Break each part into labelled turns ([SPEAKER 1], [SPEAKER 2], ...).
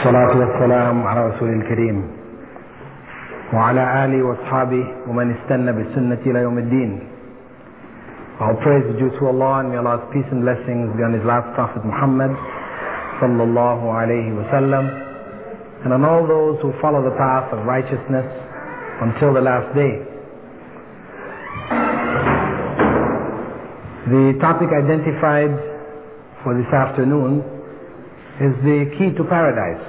[SPEAKER 1] الصلاة والسلام على رسول الكريم وعلى آله وأصحابه ومن استنى بالسنة إلى يوم الدين. All praise is due to Allah, and may Allah's peace and blessings be on His last Prophet Muhammad sallallahu alayhi wa sallam, and on all those who follow the path of righteousness until the last day. The topic identified for this afternoon is the key to paradise.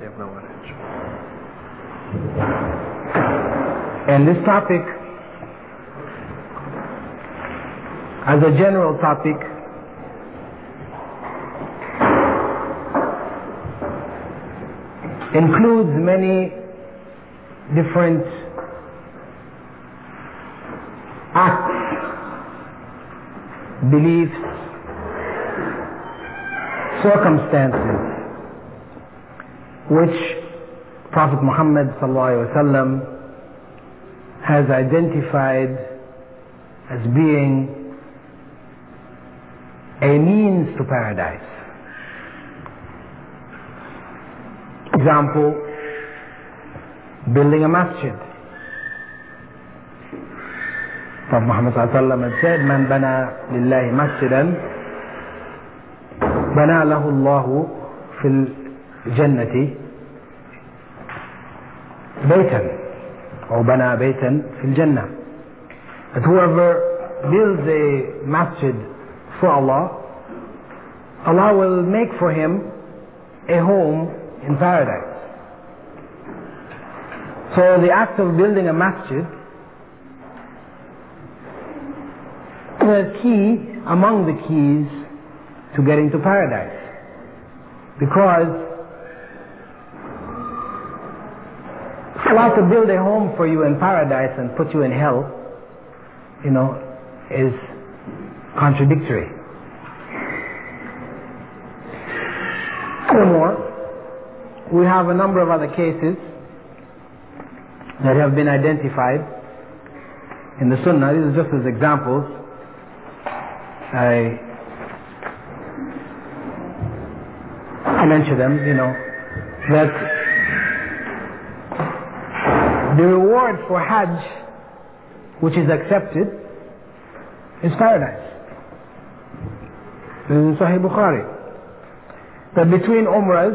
[SPEAKER 1] And this topic, as a general topic, includes many different acts, beliefs, circumstances which Prophet Muhammad ﷺ has identified as being a means to paradise. Example, building a masjid. Prophet Muhammad ﷺ had said, "Man bana lillahi masjidan, bana lahu Allahu fil jannati baytan." Or bana baytan fil jannah. That whoever builds a masjid for Allah, Allah will make for him a home in paradise. So the act of building a masjid is a key among the keys to getting to paradise, because Allah to build a home for you in paradise and put you in hell, is contradictory. Furthermore, we have a number of other cases that have been identified in the Sunnah. These are just as examples. I mention them, that the reward for Hajj, which is accepted, is paradise. This is in Sahih Bukhari. That between Umrahs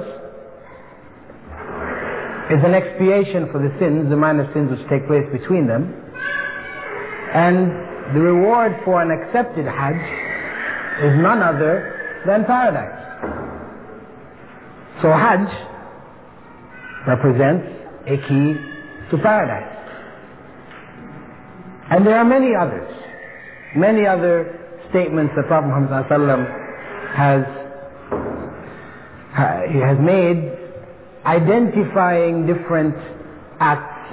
[SPEAKER 1] is an expiation for the sins, the minor sins which take place between them, and the reward for an accepted Hajj is none other than paradise. So Hajj represents a key to paradise. And there are many other statements that Prophet Muhammad ﷺ has made, identifying different acts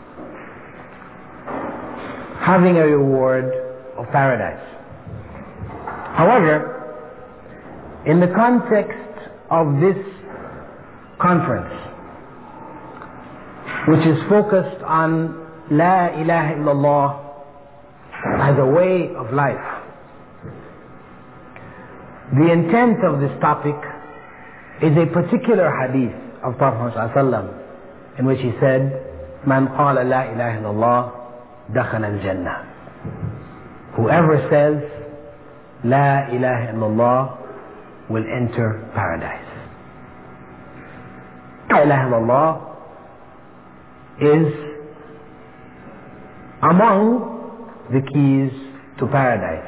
[SPEAKER 1] having a reward of paradise. However, in the context of this conference, which is focused on La ilaha illallah as a way of life, the intent of this topic is a particular hadith of Prophet ﷺ, in which he said, "Man qala la ilaha illallah dakhala al-jannah." Whoever says La ilaha illallah will enter paradise. La ilaha illallah is among the keys to paradise.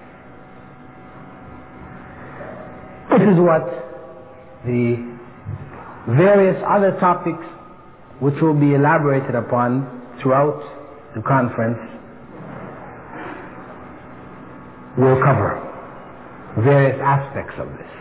[SPEAKER 1] This is what the various other topics, which will be elaborated upon throughout the conference, will cover. Various aspects of this.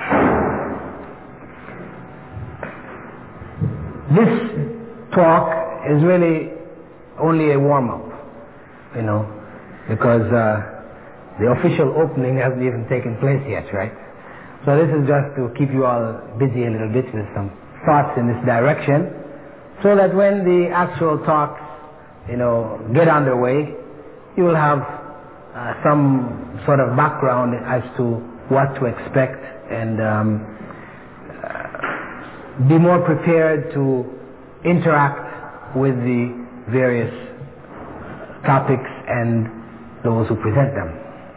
[SPEAKER 1] This talk is really only a warm-up, because the official opening hasn't even taken place yet, right? So this is just to keep you all busy a little bit with some thoughts in this direction, so that when the actual talks, get underway, you will have some sort of background as to what to expect and be more prepared to interact with the various topics and those who present them.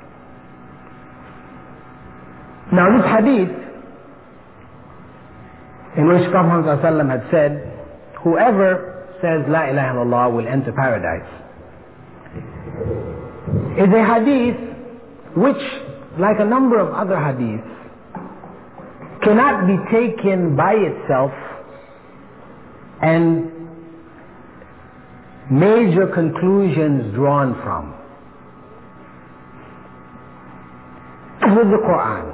[SPEAKER 1] Now this hadith, in which Prophet ﷺ had said, whoever says La ilaha illallah will enter paradise, is a hadith which, like a number of other hadiths, cannot be taken by itself and major conclusions drawn from. With the Quran,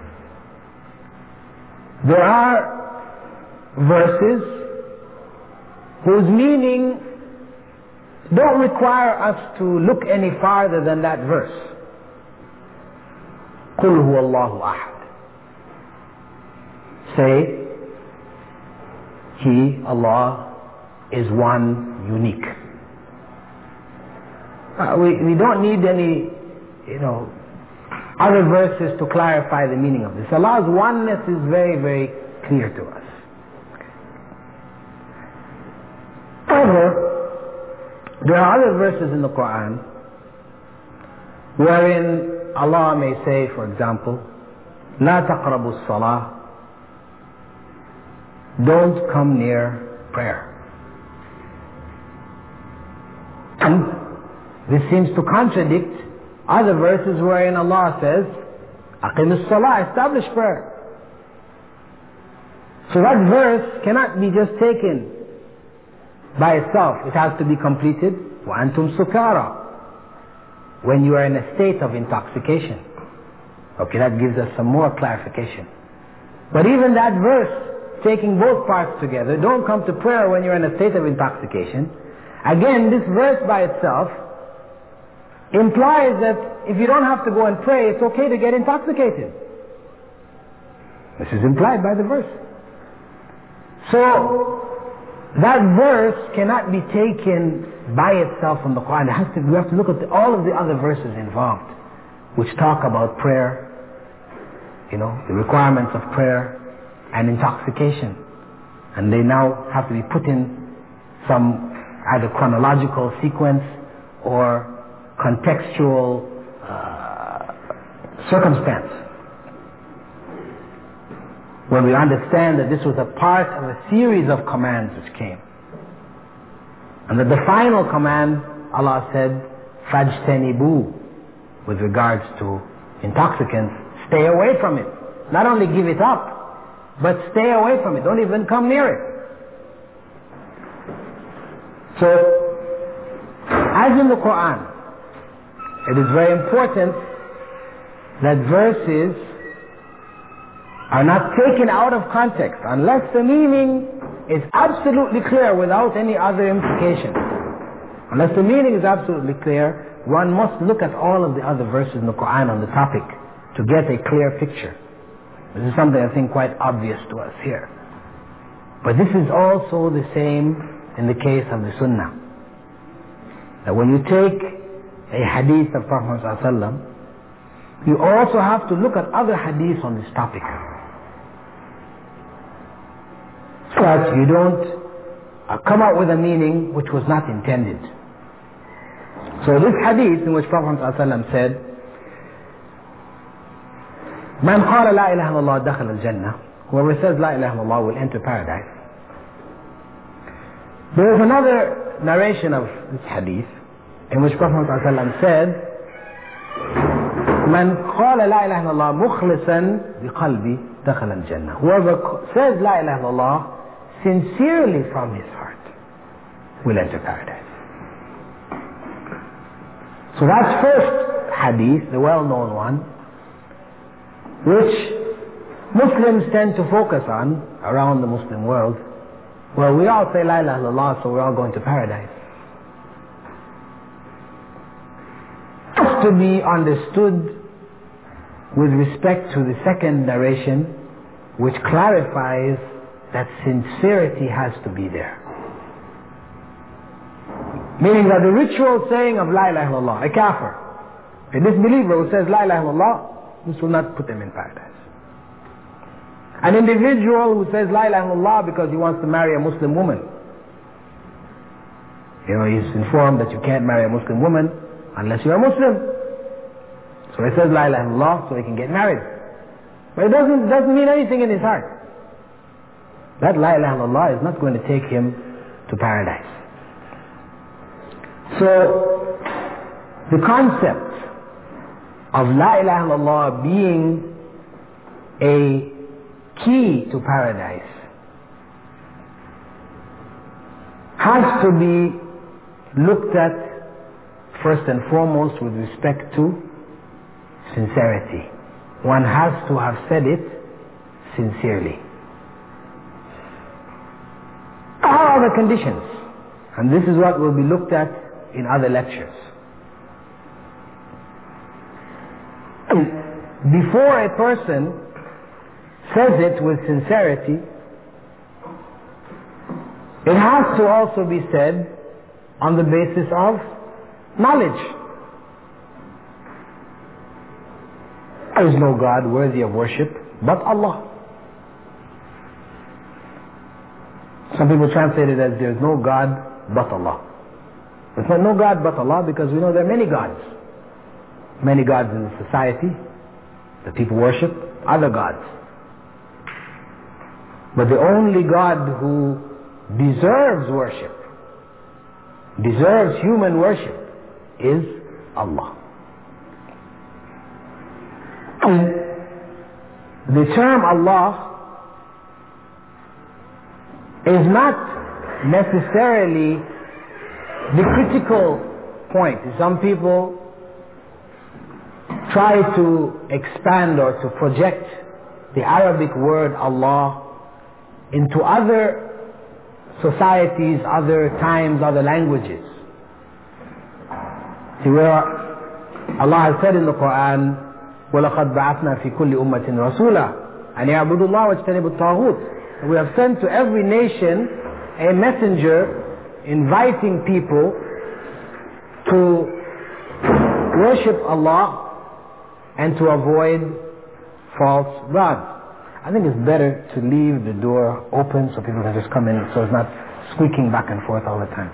[SPEAKER 1] there are verses whose meaning don't require us to look any farther than that verse. قُلْ هُوَ اللَّهُ أَحَدٌ. Say, He, Allah, is one, unique. We don't need any, other verses to clarify the meaning of this. Allah's oneness is very, very clear to us. However, there are other verses in the Quran wherein Allah may say, for example, لا تقربوا الصلاة, don't come near prayer. And this seems to contradict other verses wherein Allah says, أقم الصلاة, establish prayer. So that verse cannot be just taken by itself. It has to be completed وأنتم سكارى, when you are in a state of intoxication. Okay, that gives us some more clarification. But even that verse, taking both parts together, don't come to prayer when you're in a state of intoxication. Again, this verse by itself implies that if you don't have to go and pray, it's okay to get intoxicated. This is implied by the verse. So, that verse cannot be taken by itself from the Quran. We have to look at all of the other verses involved, which talk about prayer, the requirements of prayer and intoxication. And they now have to be put in some either chronological sequence or contextual circumstance, when we understand that this was a part of a series of commands which came. And that the final command, Allah said, فَاجْتَنِبُوا, with regards to intoxicants, stay away from it. Not only give it up, but stay away from it. Don't even come near it. So, as in the Quran, it is very important that verses are not taken out of context unless the meaning is absolutely clear without any other implication. Unless the meaning is absolutely clear, one must look at all of the other verses in the Quran on the topic to get a clear picture. This is something I think quite obvious to us here. But this is also the same in the case of the Sunnah. That when you take a hadith of Prophet ﷺ, you also have to look at other hadiths on this topic, so that you don't come out with a meaning which was not intended. So this hadith in which Prophet ﷺ said, Man qala la ilaha illallah dakhala al-jannah, whoever says la ilaha illallah will enter paradise. There is another narration of this hadith in which Prophet ﷺ said, Man qala la ilaha illallah mukhlisan biqalbi dakhala al-jannah. Whoever says la ilaha illallah sincerely from his heart will enter paradise. So that's first hadith, the well-known one, which Muslims tend to focus on around the Muslim world. Well, we all say la ilaha illallah, so we're all going to paradise. It has to be understood with respect to the second narration, which clarifies that sincerity has to be there. Meaning that the ritual saying of la ilaha illallah, a kafir, a disbeliever who says la ilaha illallah, this will not put them in paradise. An individual who says La ilaha illallah because he wants to marry a Muslim woman. You know, he's informed that you can't marry a Muslim woman unless you're a Muslim. So he says La ilaha illallah so he can get married. But it doesn't mean anything in his heart. That La ilaha illallah is not going to take him to paradise. So, the concept of La ilaha illallah being a key to paradise has to be looked at first and foremost with respect to sincerity. One has to have said it sincerely. There are other conditions, and this is what will be looked at in other lectures. Before a person says it with sincerity, it has to also be said on the basis of knowledge. There is no God worthy of worship but Allah. Some people translate it as there is no God but Allah. There's no God but Allah because we know there are many gods. Many gods in the society that people worship, other gods. But the only God who deserves worship, deserves human worship, is Allah. And the term Allah is not necessarily the critical point. Some people try to expand or to project the Arabic word Allah into other societies, other times, other languages. See, where Allah has said in the Quran, وَلَقَدْ بَعَثْنَا فِي كُلِّ أُمَّةٍ رَسُولًا أَنْ يَعْبُدُوا اللَّهَ وَاجْتَنِبُوا الطَّاغُوتِ. We have sent to every nation a messenger inviting people to worship Allah and to avoid false gods. I think it's better to leave the door open so people can just come in, so it's not squeaking back and forth all the time.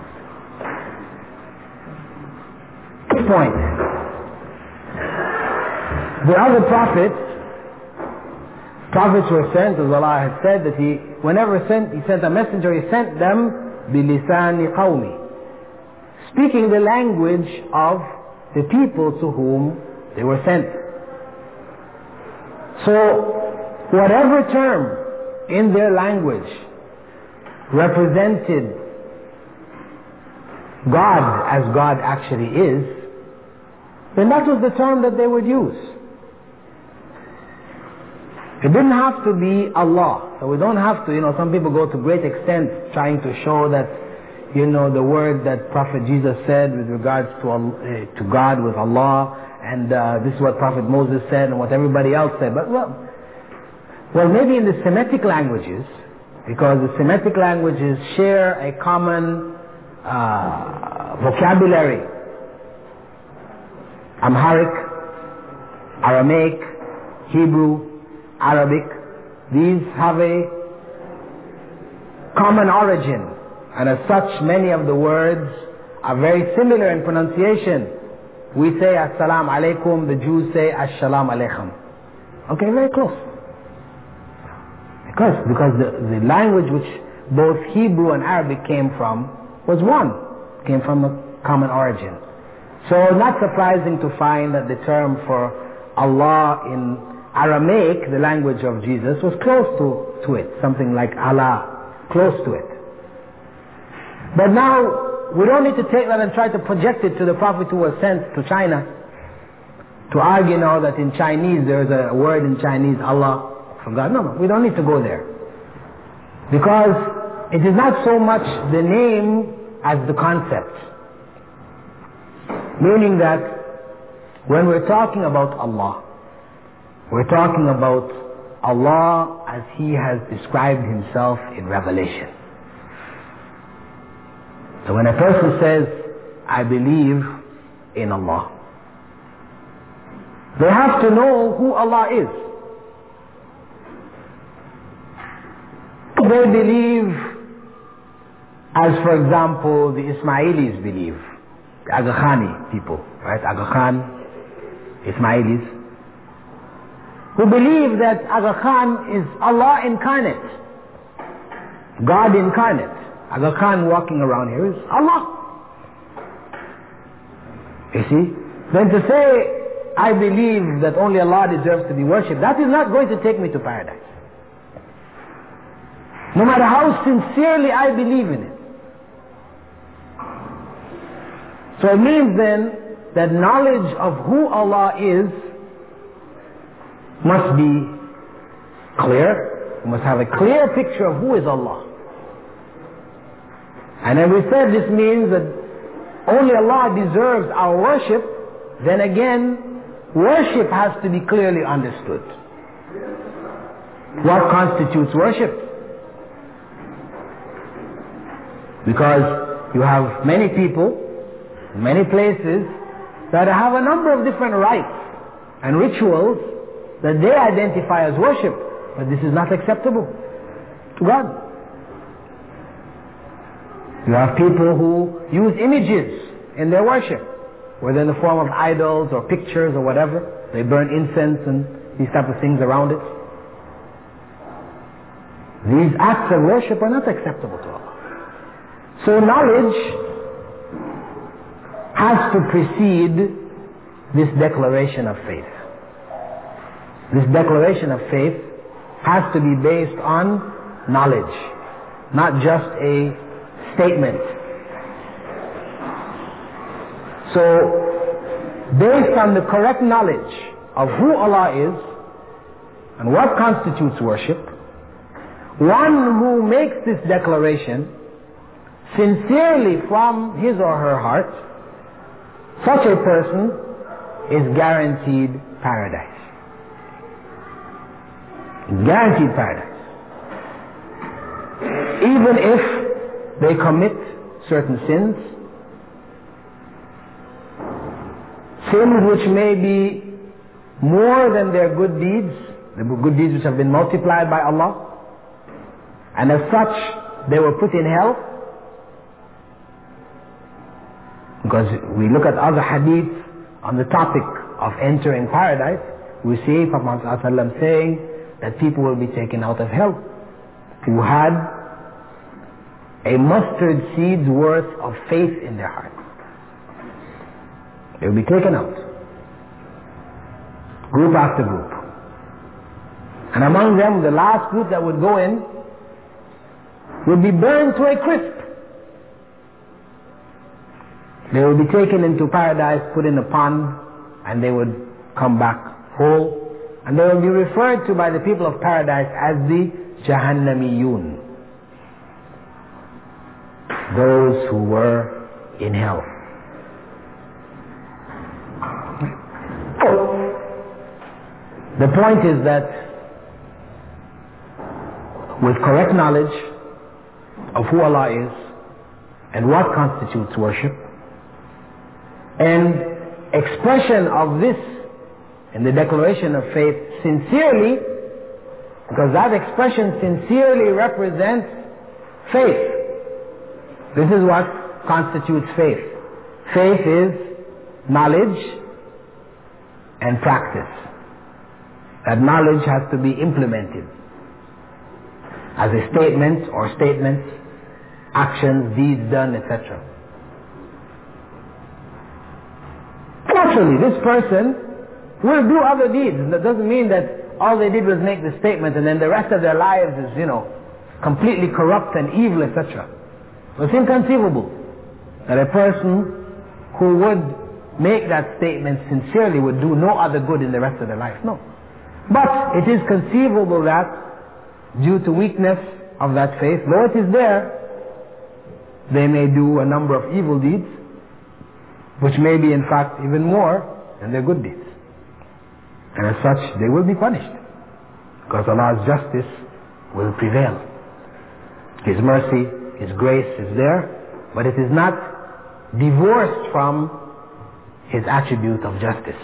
[SPEAKER 1] Good point. The other prophets were sent, as Allah had said, that He sent a messenger, He sent them بِلِسَانِ قَوْمِ, speaking the language of the people to whom they were sent. So, whatever term in their language represented God as God actually is, then that was the term that they would use. It didn't have to be Allah. So we don't have to, some people go to great extent trying to show that, the word that Prophet Jesus said with regards to God was Allah, and this is what Prophet Moses said and what everybody else said. But well, maybe in the Semitic languages, because the Semitic languages share a common vocabulary. Amharic, Aramaic, Hebrew, Arabic, these have a common origin, and as such many of the words are very similar in pronunciation. We say As-salamu alaykum, the Jews say As-salamu alaykum. Okay, very close. Because the language which both Hebrew and Arabic came from was one, came from a common origin. So not surprising to find that the term for Allah in Aramaic, the language of Jesus, was close to it, something like Allah, close to it. But now, we don't need to take that and try to project it to the Prophet who was sent to China, to argue now that in Chinese there is a word in Chinese, Allah, from God. No, we don't need to go there. Because it is not so much the name as the concept. Meaning that when we're talking about Allah, we're talking about Allah as He has described Himself in Revelation. So when a person says, I believe in Allah, they have to know who Allah is. they believe, as for example the Ismailis believe, the Aga Khani people, right? Aga Khan, Ismailis, who believe that Aga Khan is Allah incarnate, God incarnate. Aga Khan walking around here is Allah. You see? Then to say, I believe that only Allah deserves to be worshipped, that is not going to take me to paradise. No matter how sincerely I believe in it. So it means then that knowledge of who Allah is must be clear. You must have a clear picture of who is Allah. And then we said this means that only Allah deserves our worship. Then again, worship has to be clearly understood. What constitutes worship? Because you have many people, many places that have a number of different rites and rituals that they identify as worship, but this is not acceptable to God. You have people who use images in their worship, whether in the form of idols or pictures or whatever. They burn incense and these type of things around it. These acts of worship are not acceptable to Allah. So knowledge has to precede this declaration of faith. This declaration of faith has to be based on knowledge, not just a statement. So, based on the correct knowledge of who Allah is and what constitutes worship, one who makes this declaration sincerely from his or her heart, such a person is guaranteed paradise. Guaranteed paradise. Even if they commit certain sins, sins which may be more than their good deeds, the good deeds which have been multiplied by Allah, and as such they were put in hell. Because we look at other hadiths on the topic of entering paradise, we see Prophet ﷺ saying that people will be taken out of hell who had a mustard seed's worth of faith in their heart. They will be taken out, group after group. And among them, the last group that would go in would be burned to a crisp. They will be taken into paradise, put in a pond, and they would come back whole. And they will be referred to by the people of paradise as the Jahannamiyun, those who were in hell. The point is that with correct knowledge of who Allah is and what constitutes worship, and expression of this in the declaration of faith sincerely, because that expression sincerely represents faith. This is what constitutes faith. Faith is knowledge and practice. That knowledge has to be implemented as a statement or statements, actions, deeds done, etc. Naturally, this person will do other deeds. That doesn't mean that all they did was make the statement and then the rest of their lives is, completely corrupt and evil, etc. It's inconceivable that a person who would make that statement sincerely would do no other good in the rest of their life. No. But it is conceivable that due to weakness of that faith, though it is there, they may do a number of evil deeds, which may be in fact even more than their good deeds. And as such, they will be punished, because Allah's justice will prevail. His mercy, His grace is there, but it is not divorced from His attribute of justice.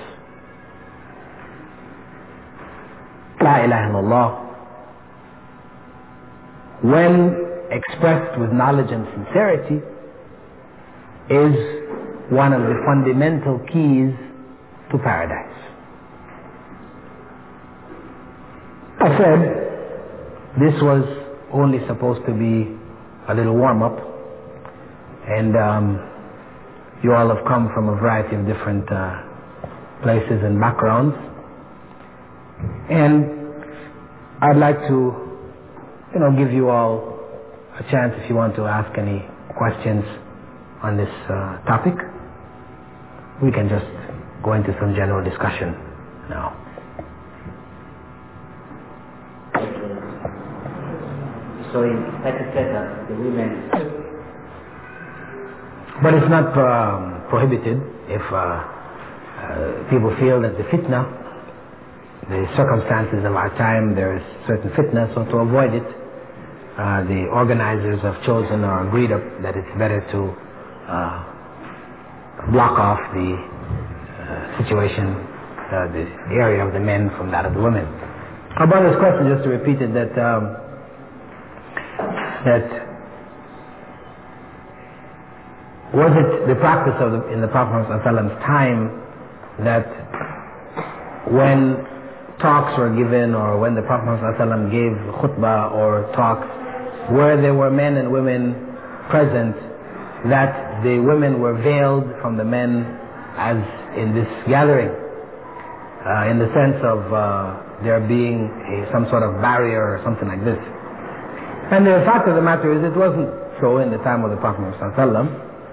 [SPEAKER 1] La ilaha illallah when expressed with knowledge and sincerity, is one of the fundamental keys to paradise. I said this was only supposed to be a little warm-up, and you all have come from a variety of different places and backgrounds, and I'd like to give you all a chance if you want to ask any questions on this topic. We can just go into some general discussion now.
[SPEAKER 2] So in Pakistan, the women...
[SPEAKER 1] But it's not prohibited if people feel that the fitna, the circumstances of our time, there is certain fitna, so to avoid it, the organizers have chosen or agreed that it's better to block off the situation, the area of the men from that of the women. About this question, just to repeat it, that was it the practice in the Prophet ﷺ's time that when talks were given, or when the Prophet ﷺ gave khutbah or talks where there were men and women present, that the women were veiled from the men as in this gathering, in the sense of there being some sort of barrier or something like this? And the fact of the matter is, it wasn't so in the time of the Prophet ﷺ.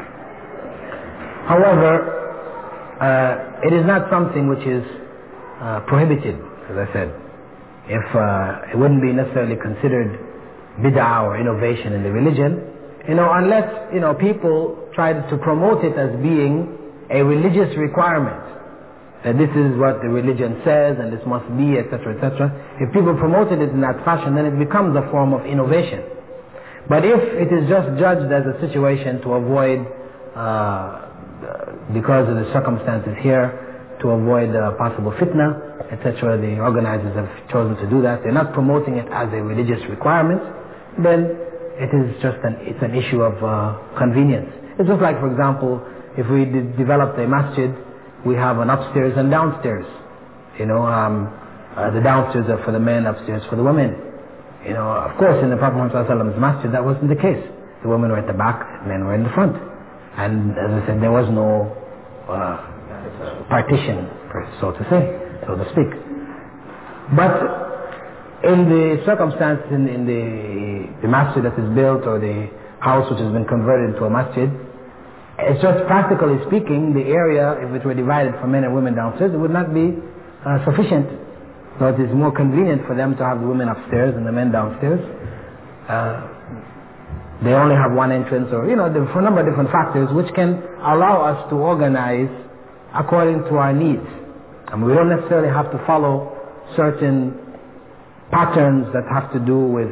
[SPEAKER 1] However, it is not something which is prohibited, as I said. If it wouldn't be necessarily considered bid'ah or innovation in the religion, unless people tried to promote it as being a religious requirement, that this is what the religion says and this must be, etc., etc. If people promoted it in that fashion, then it becomes a form of innovation. But if it is just judged as a situation to avoid, because of the circumstances here, to avoid possible fitna, etc., the organizers have chosen to do that. They're not promoting it as a religious requirement. Then it is just it's an issue of convenience. It's just like, for example, if we developed a masjid, we have an upstairs and downstairs. The downstairs are for the men, upstairs for the women. Of course, in the Prophet ﷺ's masjid, that wasn't the case. The women were at the back, men were in the front. And as I said, there was no partition, so to speak. But in the circumstances, in the masjid that is built, or the house which has been converted into a masjid, it's just practically speaking, the area, if it were divided for men and women downstairs, it would not be sufficient. So it is more convenient for them to have the women upstairs and the men downstairs. They only have one entrance, or for a number of different factors which can allow us to organize according to our needs. And we don't necessarily have to follow certain patterns that have to do with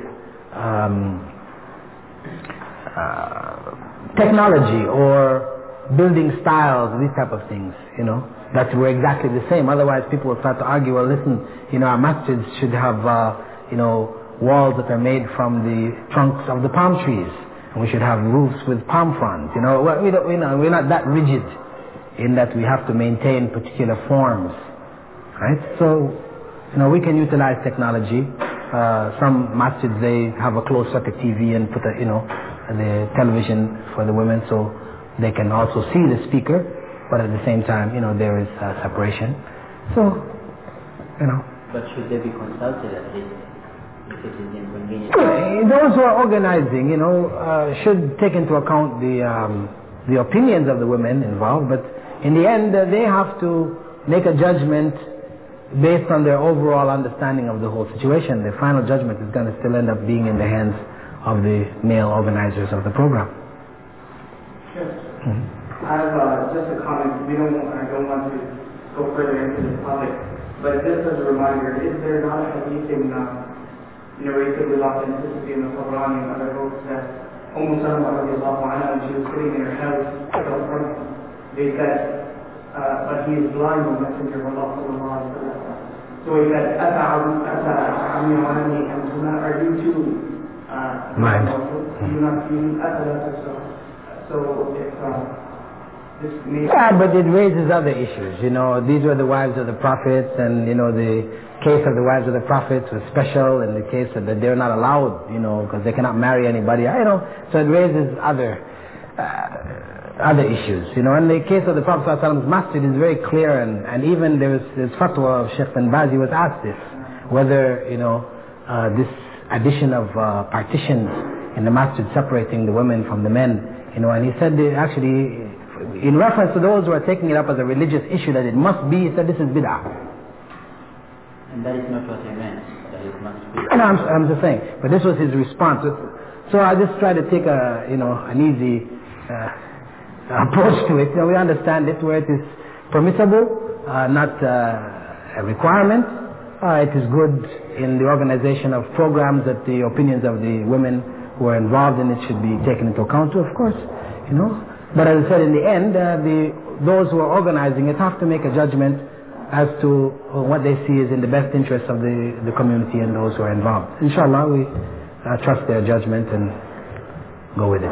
[SPEAKER 1] technology or building styles, these type of things, that were exactly the same. Otherwise people will start to argue, well, listen, our masjids should have, walls that are made from the trunks of the palm trees, and we should have roofs with palm fronds. We're not that rigid in that we have to maintain particular forms, right? So, we can utilize technology. Some masjids, they have a closed circuit TV and put the television for the women, so they can also see the speaker, but at the same time, there is separation. So,
[SPEAKER 2] But should they be consulted at least? If it is inconvenient.
[SPEAKER 1] Those who are organizing, should take into account the opinions of the women involved, but in the end, they have to make a judgment based on their overall understanding of the whole situation. The final judgment is going to still end up being in the hands of the male organizers of the program.
[SPEAKER 3] Sure. I have just a comment. I don't want to go further into this topic, but just as a reminder, is there not a hadith narrated with authenticity in the Quran and other books that Salama radiallahu anha, when she was sitting in her house, they said, but he is blind, the Messenger of Allah sallallahu alaihi wasallam. So he said, are you too
[SPEAKER 1] Blind. Yeah, but it raises other issues. You know, these were the wives of the prophets, and you know the case of the wives of the prophets was special in the case that they're not allowed, you know, because they cannot marry anybody. You know, so it raises other issues. You know, in the case of the Prophet ﷺ's masjid is very clear, and even there's fatwa of Sheikh bin Baz. He was asked this, whether you know this addition of partitions in the masjid separating the women from the men. You know, and he said that actually, in reference to those who are taking it up as a religious issue, that it must be, he said this is bid'ah.
[SPEAKER 2] And that is not what I meant, that it must be.
[SPEAKER 1] No, I'm just saying, but this was his response. So I just try to take an easy approach to it. You know, we understand it where it is permissible, not a requirement. It is good in the organization of programs that the opinions of the women who are involved in it should be taken into account too, of course, you know. But as I said, in the end, those who are organizing it have to make a judgment as to what they see is in the best interest of the community and those who are involved. Inshallah, we trust their judgment and go with it.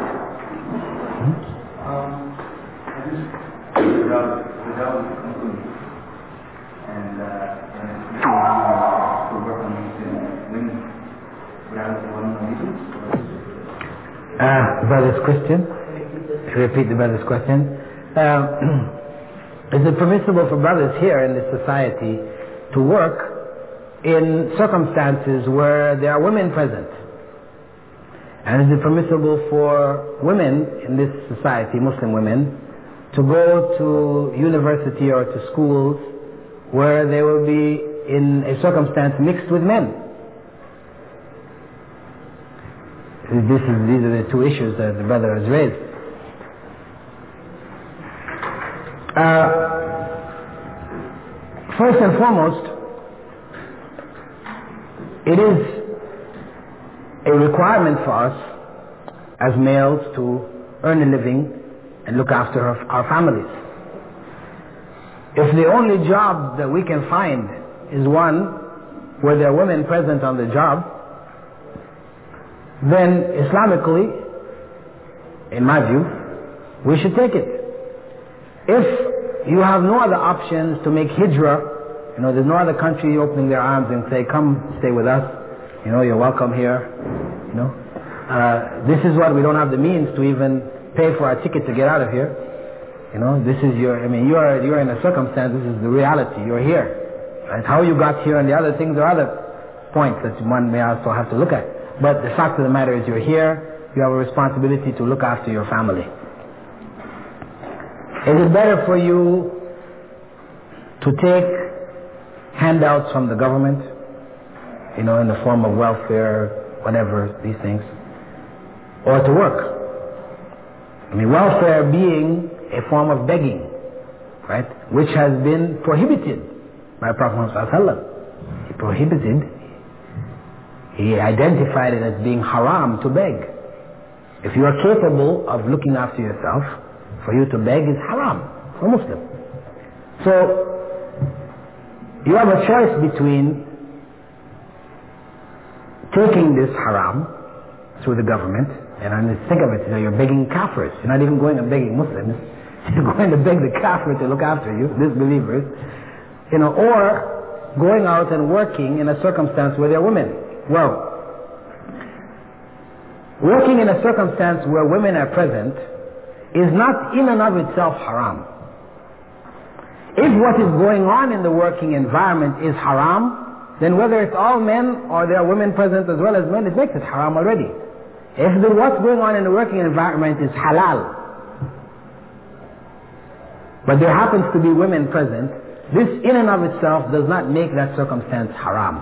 [SPEAKER 4] Without conclusion, and to work on women, without one reason.
[SPEAKER 1] Brother's question. Repeat the brother's question. Is it permissible for brothers here in this society to work in circumstances where there are women present? And is it permissible for women in this society, Muslim women, to go to university or to schools where they will be in a circumstance mixed with men? These are the two issues that the brother has raised. First and foremost, it is a requirement for us as males to earn a living and look after our families. If the only job that we can find is one where there are women present on the job, then Islamically, in my view, we should take it. If you have no other options to make hijrah, you know, there's no other country opening their arms and say, come stay with us, you know, you're welcome here, you know. This is what we don't have the means to even pay for our ticket to get out of here. You know, this is you're in a circumstance, this is the reality, you're here. Right? How you got here and the other things are other points that one may also have to look at. But the fact of the matter is you're here, you have a responsibility to look after your family. Is it better for you to take handouts from the government, you know, in the form of welfare, whatever, these things, or to work? I mean, welfare being a form of begging, right, which has been prohibited by Prophet Muhammad. He prohibited, he identified it as being haram to beg. If you are capable of looking after yourself, for you to beg is haram for a Muslim. So, you have a choice between taking this haram through the government, and I mean, think of it, you know, you're begging kafirs. You're not even going and begging Muslims. You're going to beg the kafir to look after you, disbelievers, you know, or going out and working in a circumstance where there are women. Well, working in a circumstance where women are present is not in and of itself haram. If what is going on in the working environment is haram, then whether it's all men or there are women present as well as men, it makes it haram already. If what's going on in the working environment is halal, but there happens to be women present, this in and of itself does not make that circumstance haram.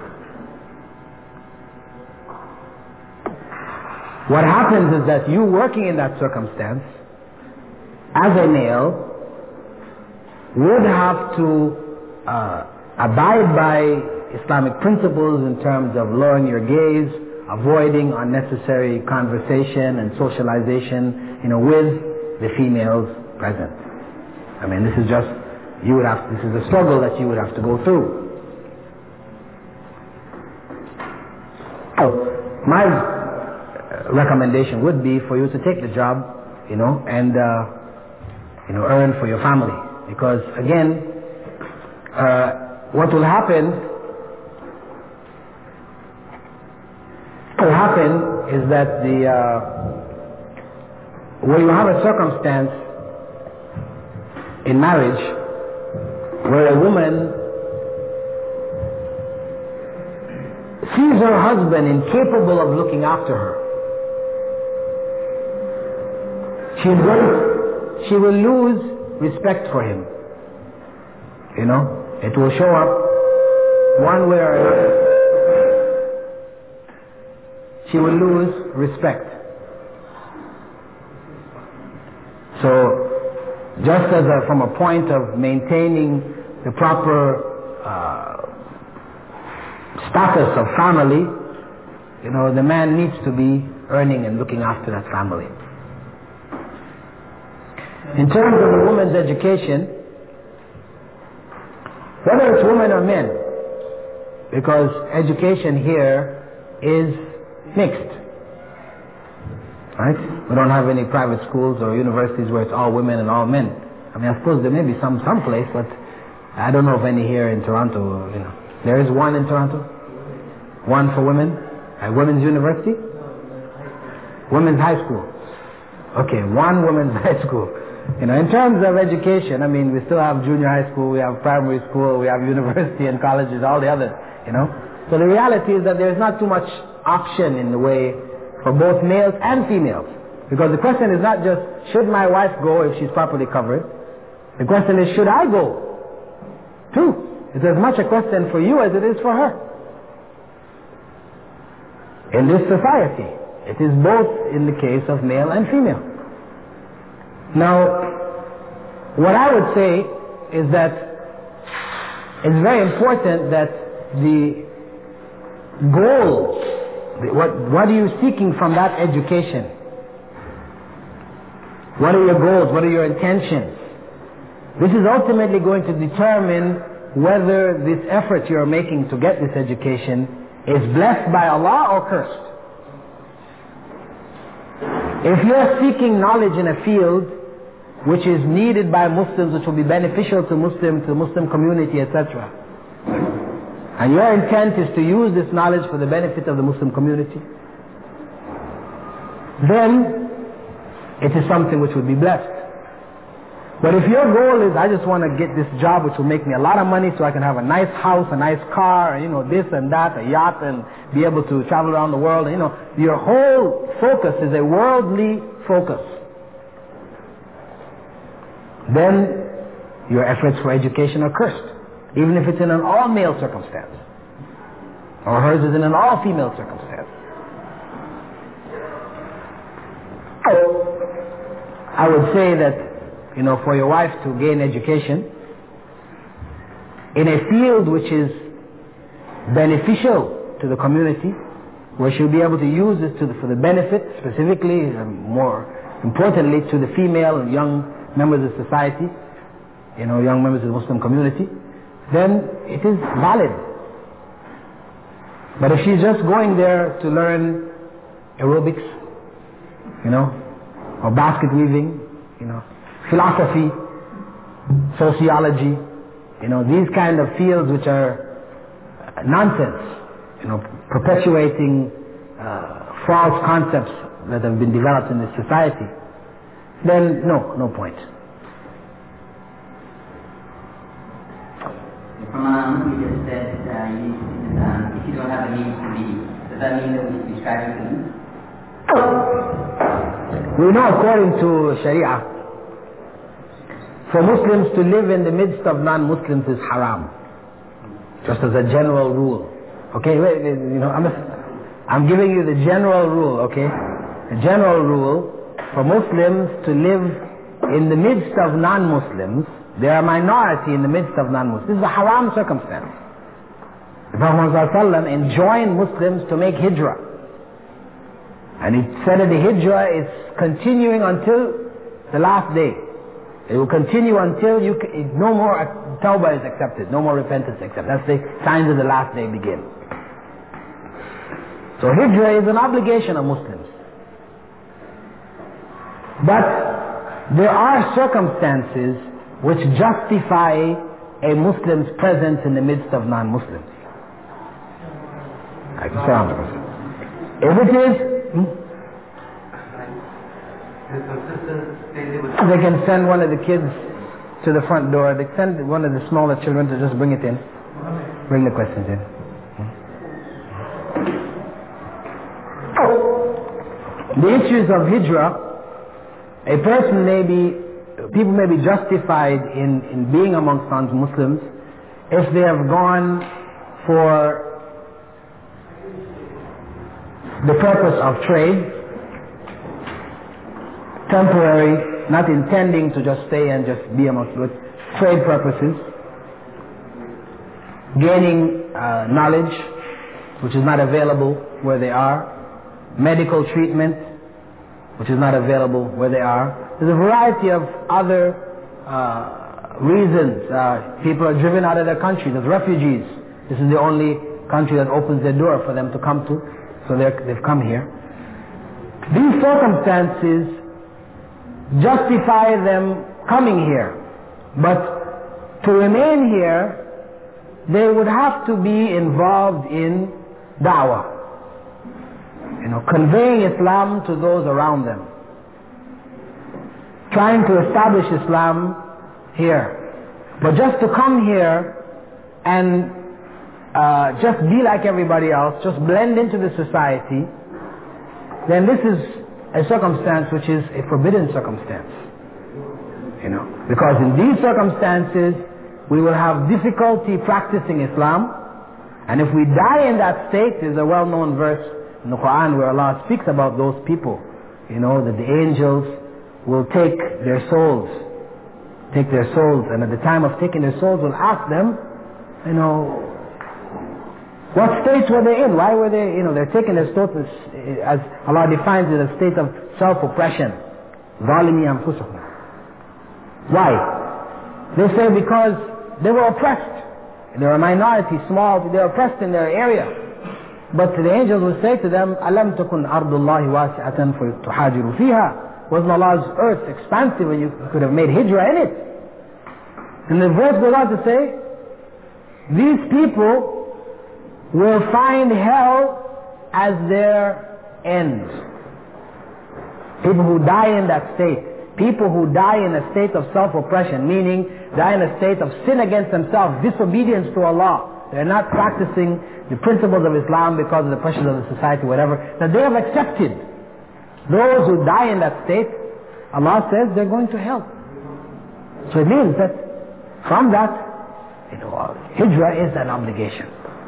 [SPEAKER 1] What happens is that you working in that circumstance, as a male, would have to abide by Islamic principles in terms of lowering your gaze, avoiding unnecessary conversation and socialization, you know, with the females present. I mean, this is just, this is a struggle that you would have to go through. So, my recommendation would be for you to take the job, and earn for your family. Because again, what will happen is that where you have a circumstance in marriage where a woman sees her husband incapable of looking after her, she will lose respect for him. It will show up one way or another. She will lose respect. So, just as from a point of maintaining the proper status of family, the man needs to be earning and looking after that family. In terms of a woman's education, whether it's women or men, because education here is mixed, right? We don't have any private schools or universities where it's all women and all men. I suppose there may be some place, but I don't know of any here in Toronto. There is one in Toronto, one for women, a women's university, women's high school. Okay, one women's high school. In terms of education, we still have junior high school, we have primary school, we have university and colleges, all the others, So the reality is that there's not too much option in the way for both males and females. Because the question is not just, should my wife go if she's properly covered? The question is, should I go? Too. It's as much a question for you as it is for her. In this society, it is both in the case of male and female. Now, what I would say is that it's very important that the goal, what are you seeking from that education? What are your goals? What are your intentions? This is ultimately going to determine whether this effort you're making to get this education is blessed by Allah or cursed. If you're seeking knowledge in a field which is needed by Muslims, which will be beneficial to Muslims, to the Muslim community, etc., and your intent is to use this knowledge for the benefit of the Muslim community, then it is something which would be blessed. But if your goal is, I just want to get this job which will make me a lot of money so I can have a nice house, a nice car, this and that, a yacht, and be able to travel around the world, your whole focus is a worldly focus, then your efforts for education are cursed, even if it's in an all-male circumstance, or hers is in an all-female circumstance. I would say that, for your wife to gain education in a field which is beneficial to the community, where she'll be able to use it for the benefit, specifically, more importantly, to the female and young members of society, young members of the Muslim community, then it is valid. But if she's just going there to learn aerobics, or basket weaving, philosophy, sociology, these kind of fields which are nonsense, perpetuating false concepts that have been developed in this society, then no point.
[SPEAKER 2] From you just said if you don't have the means to leave, does that mean that we should be striving to leave?
[SPEAKER 1] We know according to Sharia, for Muslims to live in the midst of non-Muslims is haram, just as a general rule. Okay, I'm giving you the general rule, okay? The general rule, for Muslims to live in the midst of non-Muslims, they are a minority in the midst of non-Muslims. This is a haram circumstance. The Prophet ﷺ enjoined Muslims to make hijrah. And he said that the hijrah is continuing until the last day. It will continue until no more tawbah is accepted, no more repentance accepted. That's the signs of the last day begin. So hijrah is an obligation of Muslims. But there are circumstances which justify a Muslim's presence in the midst of non-Muslims. If it is, they can send one of the kids to the front door. They send one of the smaller children to just bring it in. Bring the questions in. The issues of hijrah, a person may be, people may be justified in being amongst non-Muslims if they have gone for the purpose of trade, temporary, not intending to just stay and just be amongst with trade purposes, gaining knowledge which is not available where they are, medical treatment which is not available where they are. There's a variety of other reasons. People are driven out of their countries as refugees. This is the only country that opens their door for them to come to, so they've come here. These circumstances justify them coming here, but to remain here they would have to be involved in da'wah, conveying Islam to those around them, trying to establish Islam here. But just to come here and just be like everybody else, just blend into the society, then this is a circumstance which is a forbidden circumstance. Because in these circumstances we will have difficulty practicing Islam, and if we die in that state, there's a well-known verse in the Quran where Allah speaks about those people, that the angels will take their souls, and at the time of taking their souls will ask them, what state were they in? Why were they, they're taking their souls as Allah defines it, a state of self-oppression. ظَالِمِي أَنفُسَهُمْ. Why? They say because they were oppressed. They're a minority, small, they're oppressed in their area. But the angels will say to them, أَلَمْ تَكُنْ أَرْضُ اللَّهِ وَاسِعَةً فَتُحَاجِرُ فِيهَا. Wasn't Allah's earth expansive and you could have made hijrah in it? And the verse goes on to say, these people will find hell as their end. People who die in that state. People who die in a state of self-oppression, meaning die in a state of sin against themselves, disobedience to Allah. They're not practicing the principles of Islam because of the pressures of the society, whatever, that they have accepted. Those who die in that state, Allah says they're going to hell. So it means that from that, hijrah is an obligation.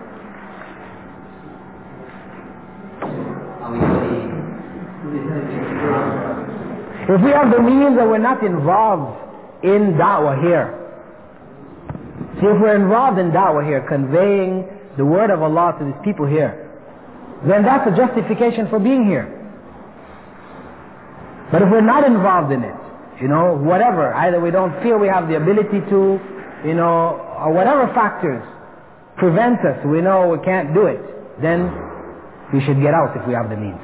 [SPEAKER 1] If we have the means and we're not involved in da'wah here, see, if we're involved in da'wah here, conveying the word of Allah to these people here, then that's a justification for being here. But if we're not involved in it, whatever, either we don't feel we have the ability to, or whatever factors prevent us, we know we can't do it, then we should get out if we have the means.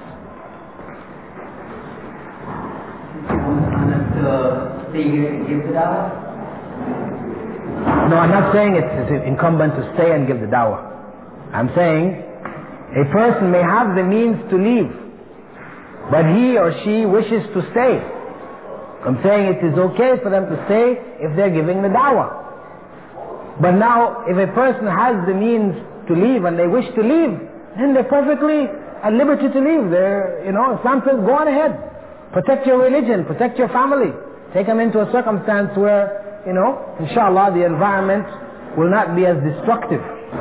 [SPEAKER 2] Stay here and give the dawah?
[SPEAKER 1] No, I'm not saying it's incumbent to stay and give the dawah. I'm saying a person may have the means to leave, but he or she wishes to stay. I'm saying it is okay for them to stay if they're giving the dawah. But now, if a person has the means to leave and they wish to leave, then they're perfectly at liberty to leave. Islam says, go on ahead. Protect your religion, protect your family. Take them into a circumstance where, inshallah, the environment will not be as destructive.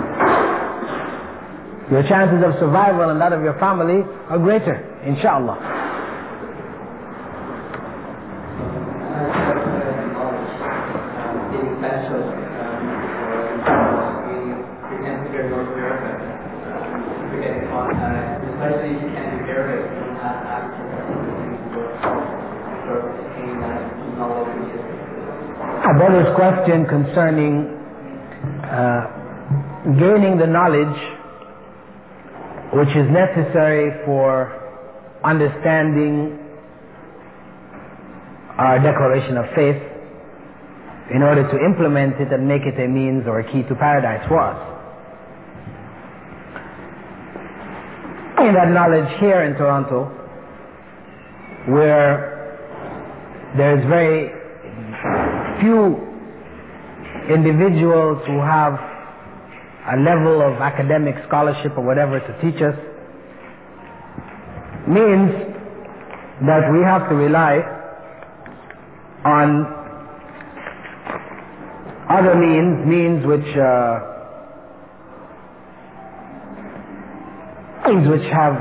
[SPEAKER 1] Your chances of survival and that of your family are greater, inshallah. A brother's question concerning gaining the knowledge which is necessary for understanding our declaration of faith in order to implement it and make it a means or a key to paradise for us. In that knowledge here in Toronto, where there's very few individuals who have a level of academic scholarship or whatever to teach us, means that we have to rely on other means which have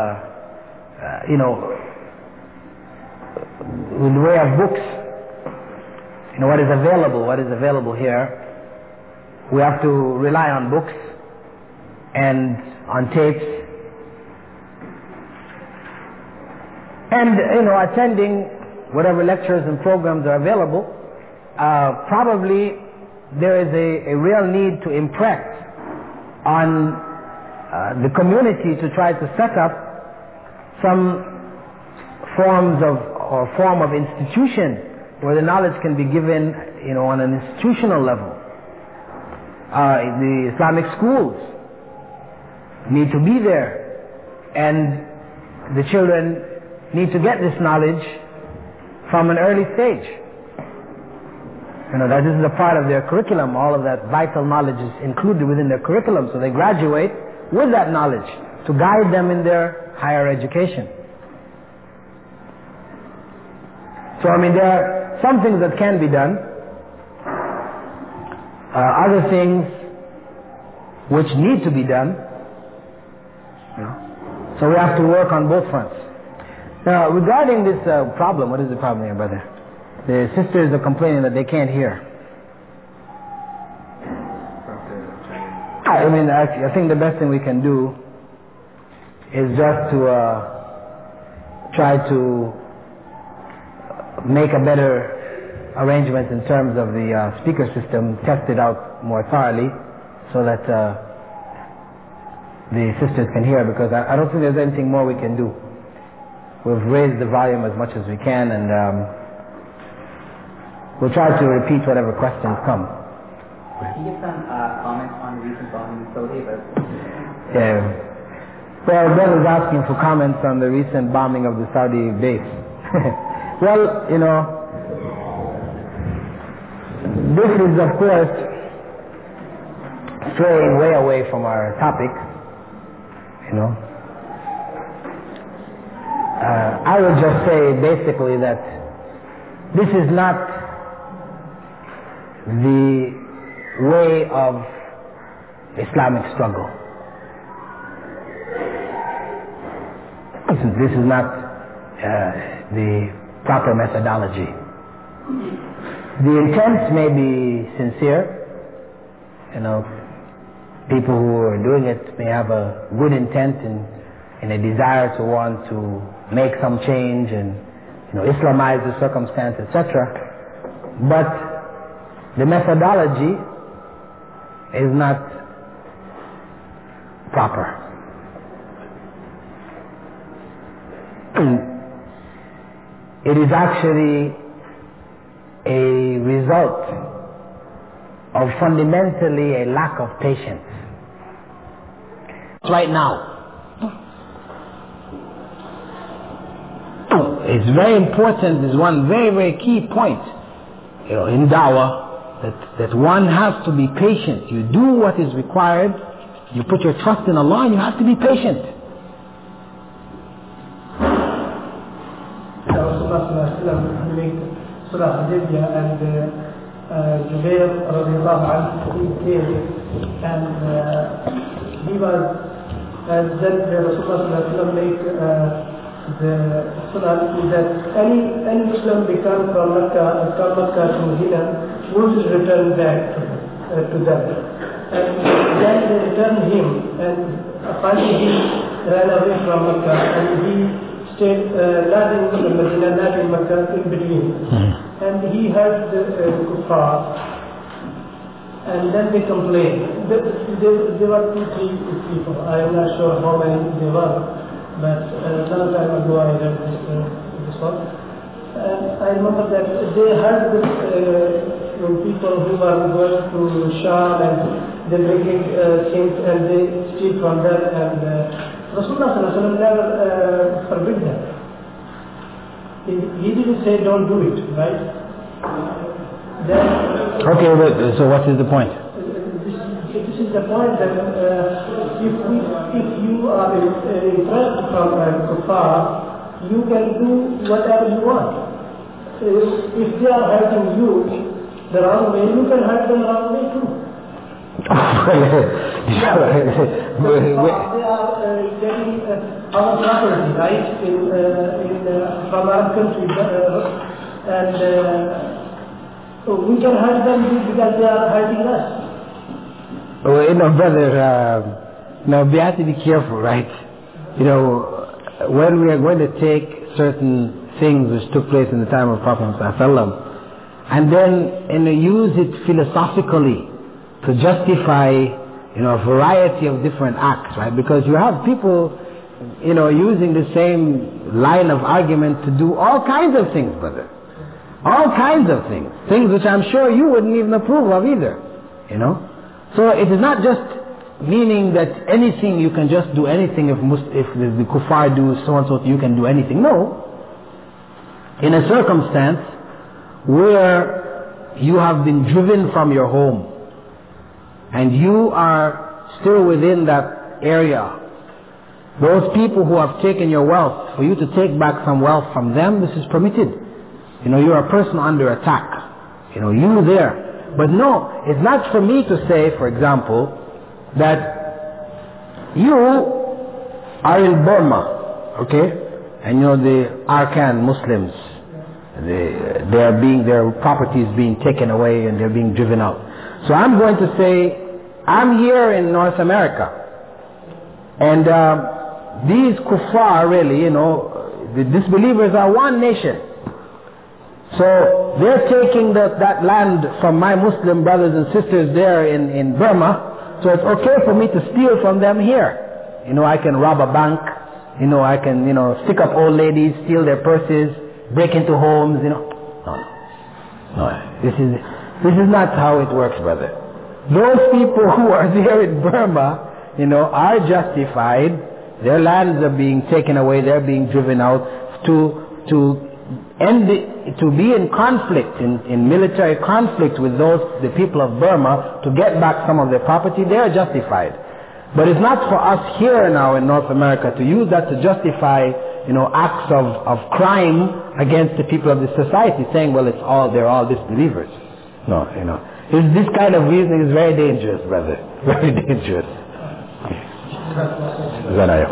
[SPEAKER 1] in the way of books, what is available here. We have to rely on books and on tapes and attending whatever lectures and programs are available. Probably there is a real need to impress on the community to try to set up some form of institution where the knowledge can be given, on an institutional level. The Islamic schools need to be there, and the children need to get this knowledge from an early stage. That this is a part of their curriculum. All of that vital knowledge is included within their curriculum, so they graduate with that knowledge to guide them in their higher education. So there are some things that can be done, other things which need to be done. So we have to work on both fronts. Now, regarding this problem, what is the problem here, brother? The sisters are complaining that they can't hear. I think the best thing we can do is just to try to make a better arrangement in terms of the speaker system, test it out more thoroughly so that the sisters can hear, because I don't think there's anything more we can do. We've raised the volume as much as we can, and we'll try to repeat whatever questions come.
[SPEAKER 2] Can you give some comments on the recent bombing in Saudi?
[SPEAKER 1] Yeah. Well, brother's asking for comments on the recent bombing of the Saudi base. Well, this is of course straying way away from our topic. I would just say basically that this is not the way of Islamic struggle. This is not the proper methodology. The intent may be sincere. People who are doing it may have a good intent and a desire to want to make some change and Islamize the circumstance, etc. But the methodology is not proper. It is actually a result of fundamentally a lack of patience. Right now, it's very important, there's one very, very key point in dawah, that one has to be patient. You do what is required, you put your trust in Allah, and you have to be patient.
[SPEAKER 5] Surah Hudaybiyah and Jubair radiallahu anhu came, and he was, and then the Rasulullah made the Surah that any Muslim become from Mecca to Medina would return back to them. And then they returned him, and finally he ran away from Mecca, and he stayed not in Medina, not in Mecca, in between. And he heard the kuffar, and then they complained. There were 2-3 people. I am not sure how many they were, but a long time ago I read this one. And I remember that they heard the people who were going to Sham and they bringing things and they steal from them, and Rasulullah never forbid them. He didn't say don't do it, right?
[SPEAKER 1] Okay, but, so what is the point?
[SPEAKER 5] This is the point that if you are impressed from kuffar, you can do whatever you want. If they are hurting you the wrong way, you can hurt them the wrong way too. They are getting our property, right, from our country, and we can hurt them because they are hurting us.
[SPEAKER 1] Well, brother, now we have to be careful, right? When we are going to take certain things which took place in the time of Prophet ﷺ and then use it philosophically to justify a variety of different acts, right? Because you have people using the same line of argument to do all kinds of things, brother. All kinds of things. Things which I'm sure you wouldn't even approve of either. So it is not just meaning that anything you can just do anything if the kuffar do so and so you can do anything. No. In a circumstance where you have been driven from your home and you are still within that area, those people who have taken your wealth, for you to take back some wealth from them, this is permitted. You're a person under attack. You there. But no, it's not for me to say, for example, that you are in Burma, okay, and the Arkan Muslims, their property is being taken away and they're being driven out. So I'm going to say, I'm here in North America, and these kuffar really, the disbelievers are one nation. So they're taking that land from my Muslim brothers and sisters there in Burma, so it's okay for me to steal from them here. I can rob a bank, I can, stick up old ladies, steal their purses, break into homes, No, this is not how it works, brother. Those people who are there in Burma, are justified. Their lands are being taken away, they're being driven out to be in conflict, in military conflict with the people of Burma to get back some of their property. They are justified. But it's not for us here now in North America to use that to justify, acts of crime against the people of the society, saying, well, they're all disbelievers. No, this kind of reasoning is very dangerous, brother. Very dangerous. Zanayo.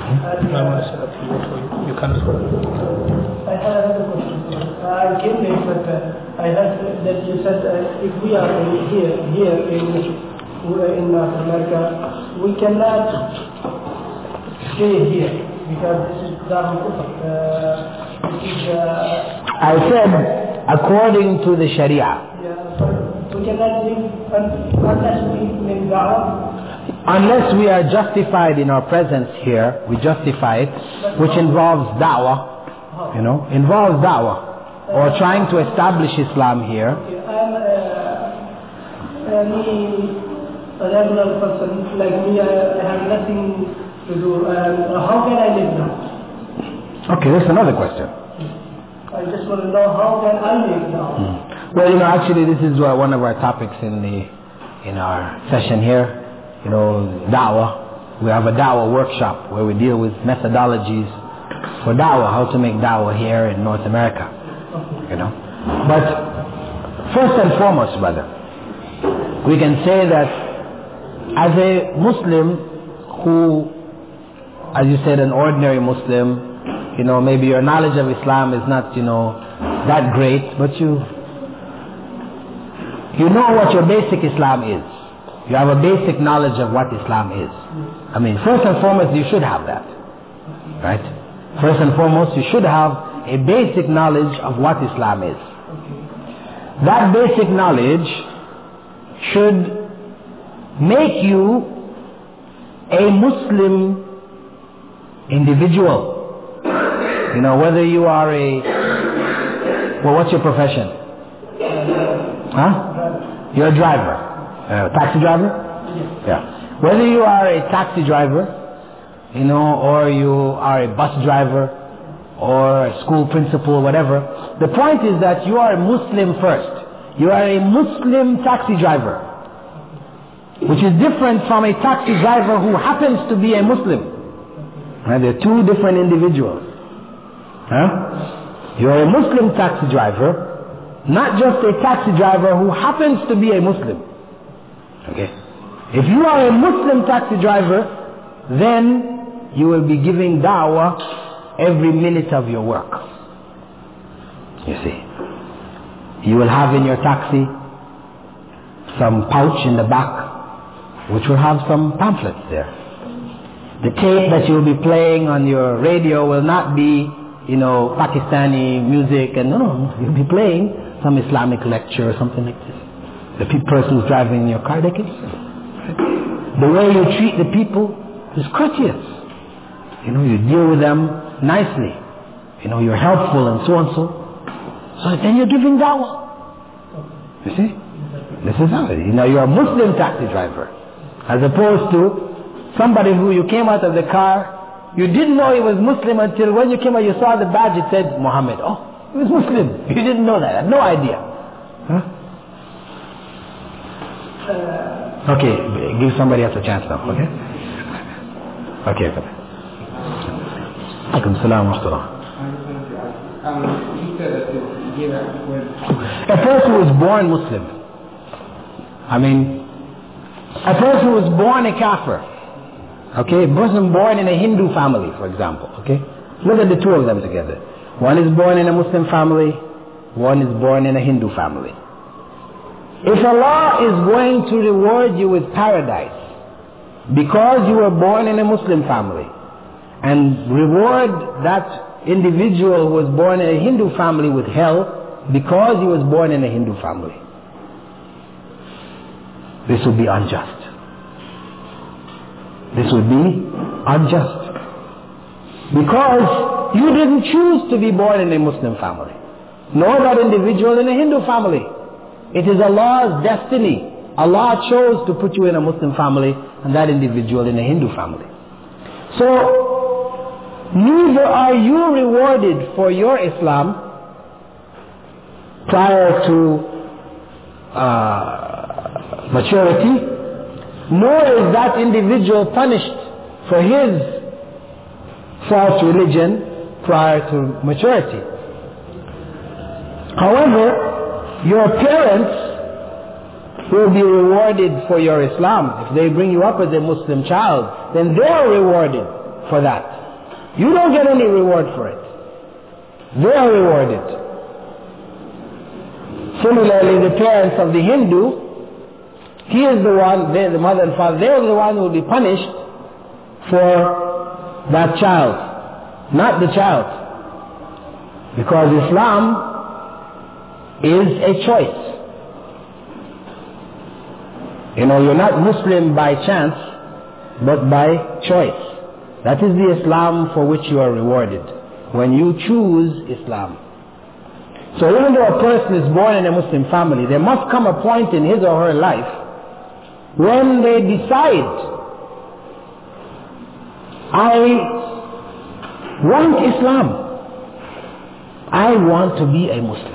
[SPEAKER 5] You can I have another question. I came late, but I heard that you said if we are here in North America, we cannot stay here because this is Darul Kufr.
[SPEAKER 1] I said according to the Sharia.
[SPEAKER 5] Yeah, we cannot live unless we make da'wah.
[SPEAKER 1] Unless we are justified in our presence here, we justify it, which involves da'wah. Involves da'wah, or trying to establish Islam here.
[SPEAKER 5] I'm a regular person like me. I have nothing to do. How can I live now?
[SPEAKER 1] Okay, that's another question.
[SPEAKER 5] I just want to know how can I live now?
[SPEAKER 1] Well, actually, this is one of our topics in our session here. Da'wah. We have a da'wah workshop where we deal with methodologies for da'wah, how to make da'wah here in North America. But first and foremost, brother, we can say that as a Muslim who, as you said, an ordinary Muslim, maybe your knowledge of Islam is not, that great, but you know what your basic Islam is. You have a basic knowledge of what Islam is. First and foremost, you should have that. Right? First and foremost, you should have a basic knowledge of what Islam is. That basic knowledge should make you a Muslim individual. Whether you are Well, what's your profession? Huh? You're a driver. Taxi driver? Yeah. Whether you are a taxi driver, or you are a bus driver, or a school principal, whatever, the point is that you are a Muslim first. You are a Muslim taxi driver, which is different from a taxi driver who happens to be a Muslim. Right? They're two different individuals. Huh? You're a Muslim taxi driver, not just a taxi driver who happens to be a Muslim. Okay? If you are a Muslim taxi driver, then you will be giving da'wah every minute of your work. You see. You will have in your taxi some pouch in the back which will have some pamphlets there. The tape that you'll be playing on your radio will not be, Pakistani music, and no, you'll be playing some Islamic lecture or something like this. The person who's driving in your car, they can listen. The way you treat the people is courteous. You deal with them nicely. You're helpful and so and so. So then you're giving da'wah. You see? This is how it is. You're a Muslim taxi driver. As opposed to somebody who you came out of the car, you didn't know he was Muslim until when you came out you saw the badge, it said Muhammad. Oh, he was Muslim. You didn't know that. I had no idea. Huh? Okay, give somebody else a chance now, okay? Okay. Alaikum salam wa rahmatullah. A person who was born Muslim. A person who was born a kafir. Okay, a person born in a Hindu family, for example. Okay, look at the two of them together. One is born in a Muslim family, one is born in a Hindu family. If Allah is going to reward you with paradise because you were born in a Muslim family, and reward that individual who was born in a Hindu family with hell because he was born in a Hindu family, this would be unjust. This would be unjust. Because you didn't choose to be born in a Muslim family, nor that individual in a Hindu family. It is Allah's destiny. Allah chose to put you in a Muslim family and that individual in a Hindu family. So, neither are you rewarded for your Islam prior to maturity, nor is that individual punished for his false religion prior to maturity. However, your parents will be rewarded for your Islam. If they bring you up as a Muslim child, then they are rewarded for that. You don't get any reward for it. They are rewarded. Similarly, the parents of the Hindu, he is the one, the mother and father, they are the one who will be punished for that child, not the child. Because Islam is a choice. You're not Muslim by chance, but by choice. That is the Islam for which you are rewarded, when you choose Islam. So even though a person is born in a Muslim family, there must come a point in his or her life when they decide, I want Islam. I want to be a Muslim.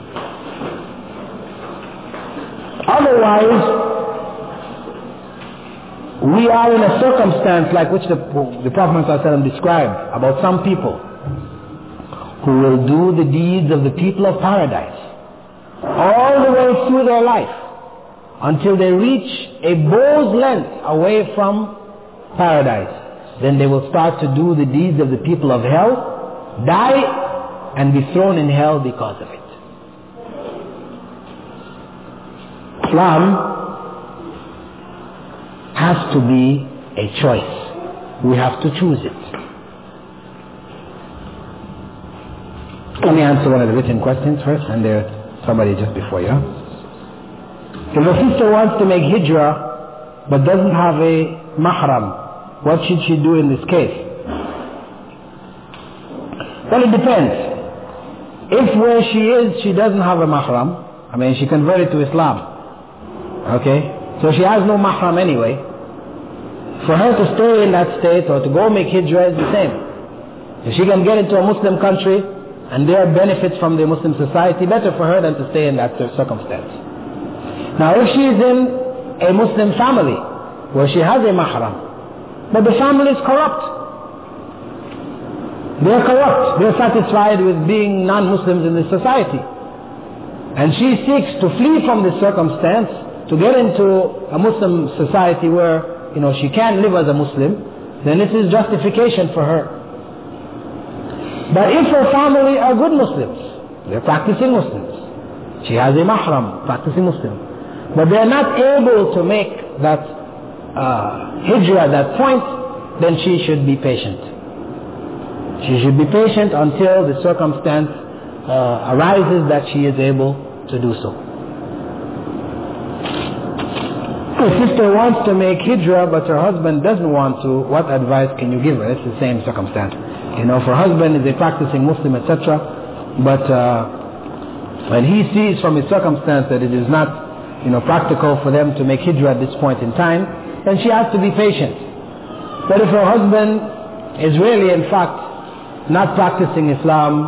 [SPEAKER 1] Otherwise, we are in a circumstance like which the Prophet ﷺ described about some people who will do the deeds of the people of paradise all the way through their life until they reach a bow's length away from paradise. Then they will start to do the deeds of the people of hell, die, and be thrown in hell because of it. Islam has to be a choice. We have to choose it. Let me answer one of the written questions first, and there's somebody just before you. If a sister wants to make hijrah but doesn't have a mahram, what should she do in this case? Well, it depends. If where she is, she doesn't have a mahram, I mean she converted to Islam, okay, so she has no mahram anyway, for her to stay in that state or to go make hijrah is the same. If she can get into a Muslim country and there are benefits from the Muslim society, better for her than to stay in that circumstance. Now if she is in a Muslim family where she has a mahram, but the family is corrupt, they're corrupt, they're satisfied with being non-Muslims in this society, and she seeks to flee from this circumstance to get into a Muslim society where she can live as a Muslim, then this is justification for her. But if her family are good Muslims, they're practicing Muslims, she has a mahram, practicing Muslim, but they're not able to make that hijrah at that point, then she should be patient. She should be patient until the circumstance arises that she is able to do so. If a sister wants to make hijrah but her husband doesn't want to, what advice can you give her? It's the same circumstance. If her husband is a practicing Muslim, etc., but when he sees from his circumstance that it is not practical for them to make hijrah at this point in time, then she has to be patient. But if her husband is really in fact not practicing Islam,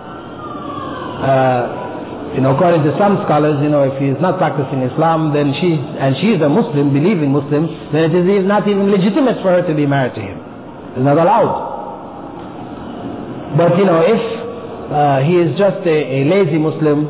[SPEAKER 1] according to some scholars, if he is not practicing Islam, then she is a Muslim, believing Muslim, then it is not even legitimate for her to be married to him. It's not allowed. But if he is just a lazy Muslim,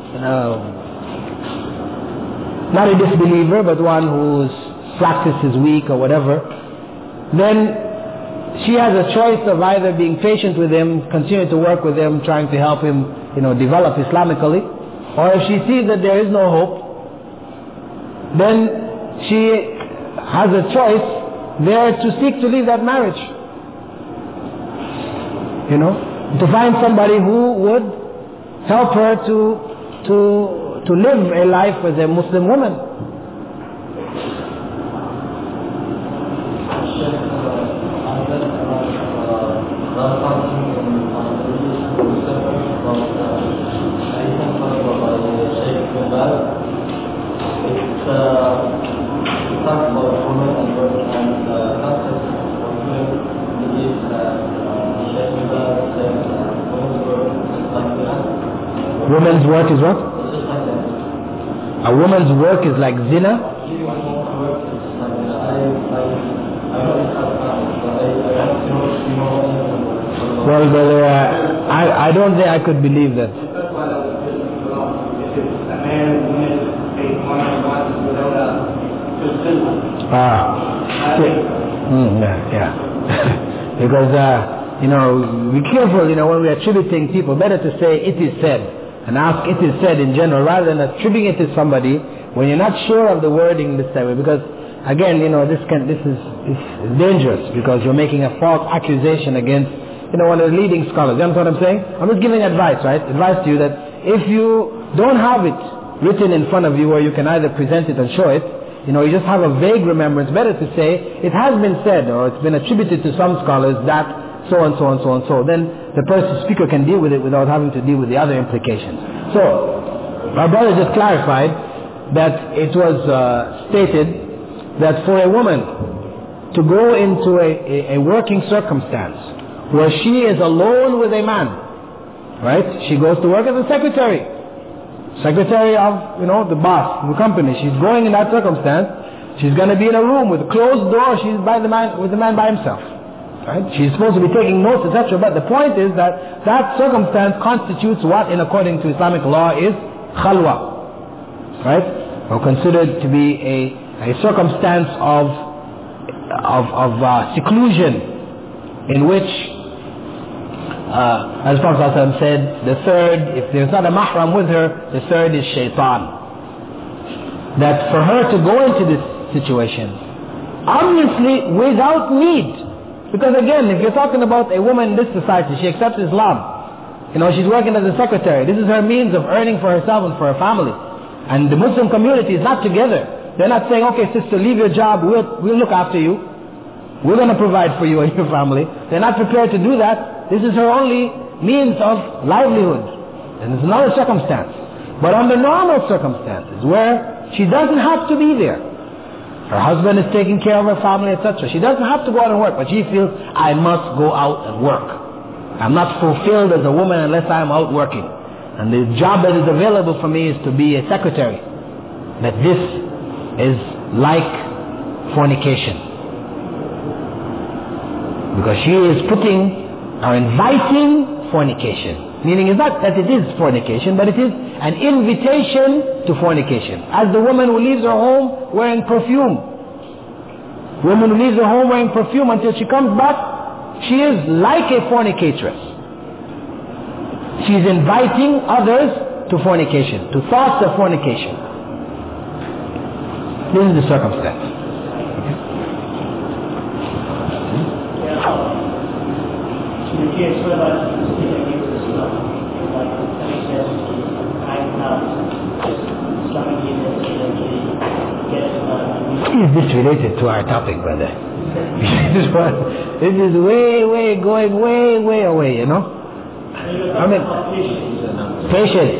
[SPEAKER 1] not a disbeliever, but one whose practice is weak or whatever, then she has a choice of either being patient with him, continue to work with him, trying to help him, develop Islamically, or if she sees that there is no hope, then she has a choice there to seek to leave that marriage. To find somebody who would help her to live a life as a Muslim woman. Woman's work is what? A woman's work is like zina? Well, brother, I don't think I could believe that. Yeah. Because, be careful, when we are attributing people, better to say it is said, and ask it is said in general, rather than attributing it to somebody when you're not sure of the wording this time. Because, again, this is dangerous, because you're making a false accusation against, one of the leading scholars. You understand what I'm saying? I'm just giving advice, right? Advice to you that if you don't have it written in front of you, or you can either present it and show it, you just have a vague remembrance, better to say, it has been said, or it's been attributed to some scholars that so and so and so and so. Then the speaker can deal with it without having to deal with the other implications. So, our brother just clarified that it was stated that for a woman to go into a working circumstance where she is alone with a man, right? She goes to work as a secretary of, the boss of the company. She's going in that circumstance. She's going to be in a room with a closed door. She's with the man by himself. Right? She's supposed to be taking notes, etc. But the point is that that circumstance constitutes what, according to Islamic law, is khalwa, right? Or considered to be a circumstance of seclusion, in which, as Prophet ﷺ said, the third, if there's not a mahram with her, the third is shaitan. That for her to go into this situation, obviously without need. Because again, if you're talking about a woman in this society, she accepts Islam. She's working as a secretary. This is her means of earning for herself and for her family. And the Muslim community is not together. They're not saying, okay sister, leave your job, we'll look after you. We're going to provide for you and your family. They're not prepared to do that. This is her only means of livelihood. then it's another circumstance. But under normal circumstances, where she doesn't have to be there, her husband is taking care of her family, etc. She doesn't have to go out and work, but she feels, I must go out and work. I'm not fulfilled as a woman unless I'm out working. And the job that is available for me is to be a secretary. That this is like fornication. Because she is putting or inviting fornication. Meaning it's not that it is fornication, but it is an invitation to fornication. As the woman who leaves her home wearing perfume. Woman who leaves her home wearing perfume until she comes back, she is like a fornicatress. She's inviting others to fornication, to thoughts of fornication. This is the circumstance. Is this related to our topic, brother? This is going way away, you know? I mean, patience.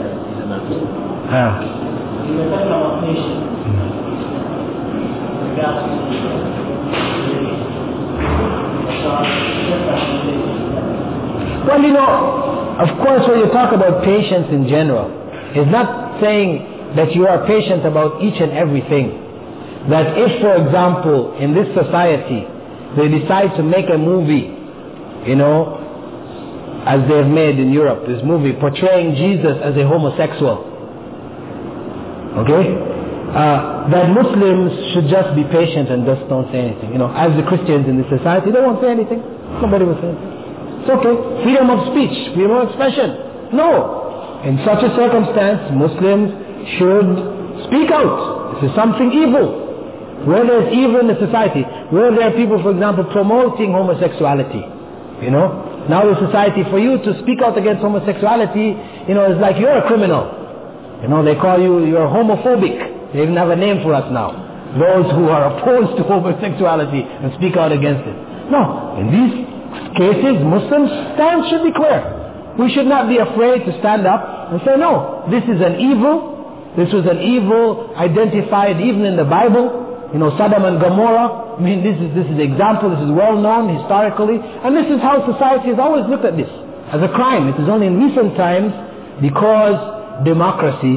[SPEAKER 1] Well, you know, of course, when you talk about patience in general, it's not saying that you are patient about each and everything. That if, for example, in this society, they decide to make a movie, you know, as they've made in Europe, this movie portraying Jesus as a homosexual. Okay? That Muslims should just be patient and just don't say anything. You know, as the Christians in this society, they won't say anything. Nobody will say anything. It's okay. Freedom of speech, freedom of expression. No. In such a circumstance, Muslims should speak out. This is something evil. Where there is evil in the society, where there are people, for example, promoting homosexuality, you know, now the society, for you to speak out against homosexuality, you know, is like you're a criminal. You know, they call you're homophobic. They even have a name for us now. Those who are opposed to homosexuality and speak out against it. No, in these cases, Muslims' stance should be clear. We should not be afraid to stand up and say, no, this is an evil. This was an evil identified even in the Bible. You know, Sodom and Gomorrah. I mean, this is the example. This is well known historically. And this is how society has always looked at this, as a crime. It is only in recent times, because democracy,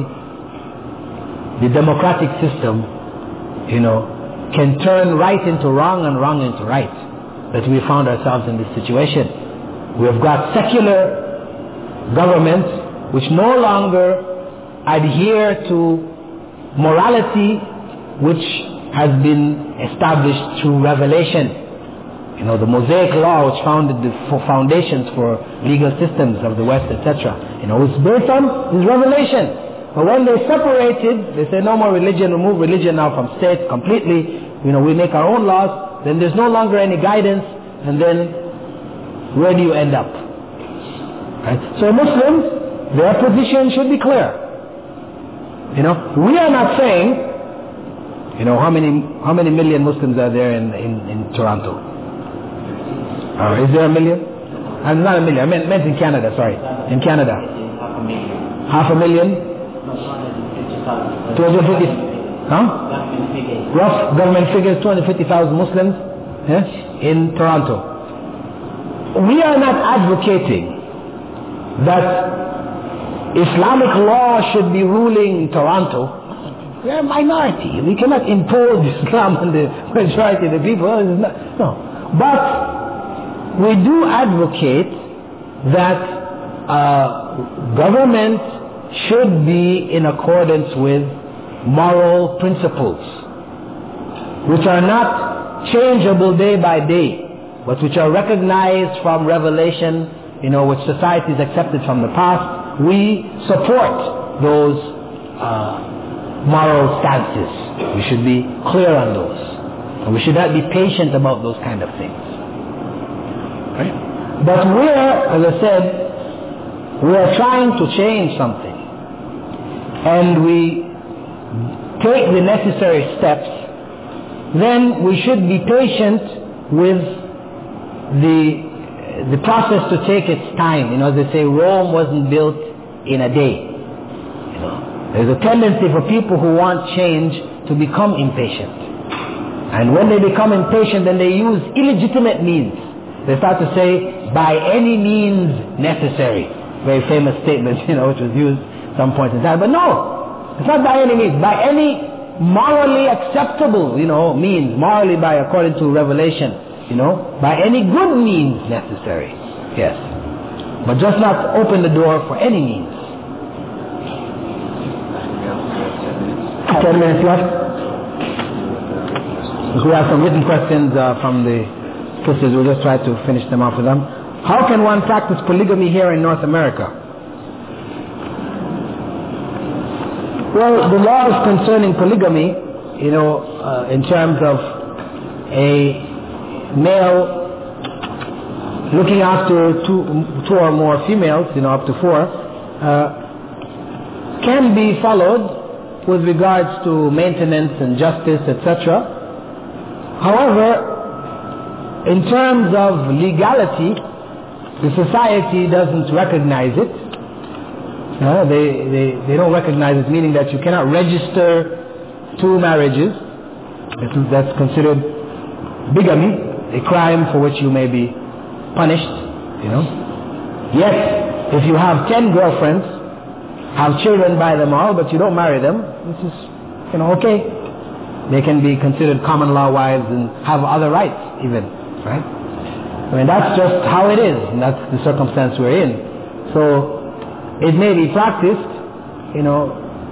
[SPEAKER 1] the democratic system, you know, can turn right into wrong and wrong into right, that we found ourselves in this situation. We have got secular governments which no longer adhere to morality which has been established through revelation. You know, the Mosaic Law, which founded the foundations for legal systems of the West, etc. You know, it's based on this revelation. But when they separated, they say no more religion, remove religion now from states completely. You know, we make our own laws. Then there's no longer any guidance. And then, where do you end up? Right? So Muslims, their position should be clear. You know, we are not saying, you know, how many million Muslims are there in Toronto? Is there a million? Not a million. I meant in Canada. Sorry, in Canada. Half a million. 250. Huh? Rough government figures: 250,000 Muslims in Toronto. We are not advocating that Islamic law should be ruling in Toronto. We are a minority. We cannot impose Islam on the majority of the people. No. But we do advocate that government should be in accordance with moral principles, which are not changeable day by day, but which are recognized from revelation, you know, which society has accepted from the past. We support those moral stances. We should be clear on those. And we should not be patient about those kind of things. Right? But as I said, we are trying to change something. And we take the necessary steps. Then we should be patient with the process to take its time. You know, as they say, Rome wasn't built in a day. You know, there's a tendency for people who want change to become impatient. And when they become impatient, then they use illegitimate means. They start to say, by any means necessary. Very famous statement, you know, which was used at some point in time. But no, it's not by any means. By any morally acceptable, you know, means. Morally by according to Revelation, you know. By any good means necessary. Yes. But just not open the door for any means. 10 minutes left. We have some written questions from the sisters. We'll just try to finish them off with them. How can one practice polygamy here in North America? Well, the laws concerning polygamy, you know, in terms of a male looking after two or more females, you know, up to 4, can be followed with regards to maintenance and justice, etc. However, in terms of legality, the society doesn't recognize it. They don't recognize it, meaning that you cannot register 2 marriages. That's considered bigamy, a crime for which you may be punished, you know. Yet, if you have 10 girlfriends, have children by them all, but you don't marry them, this is, you know, okay. They can be considered common law wives and have other rights even, right? I mean, that's just how it is, and that's the circumstance we're in. So, it may be practiced, you know,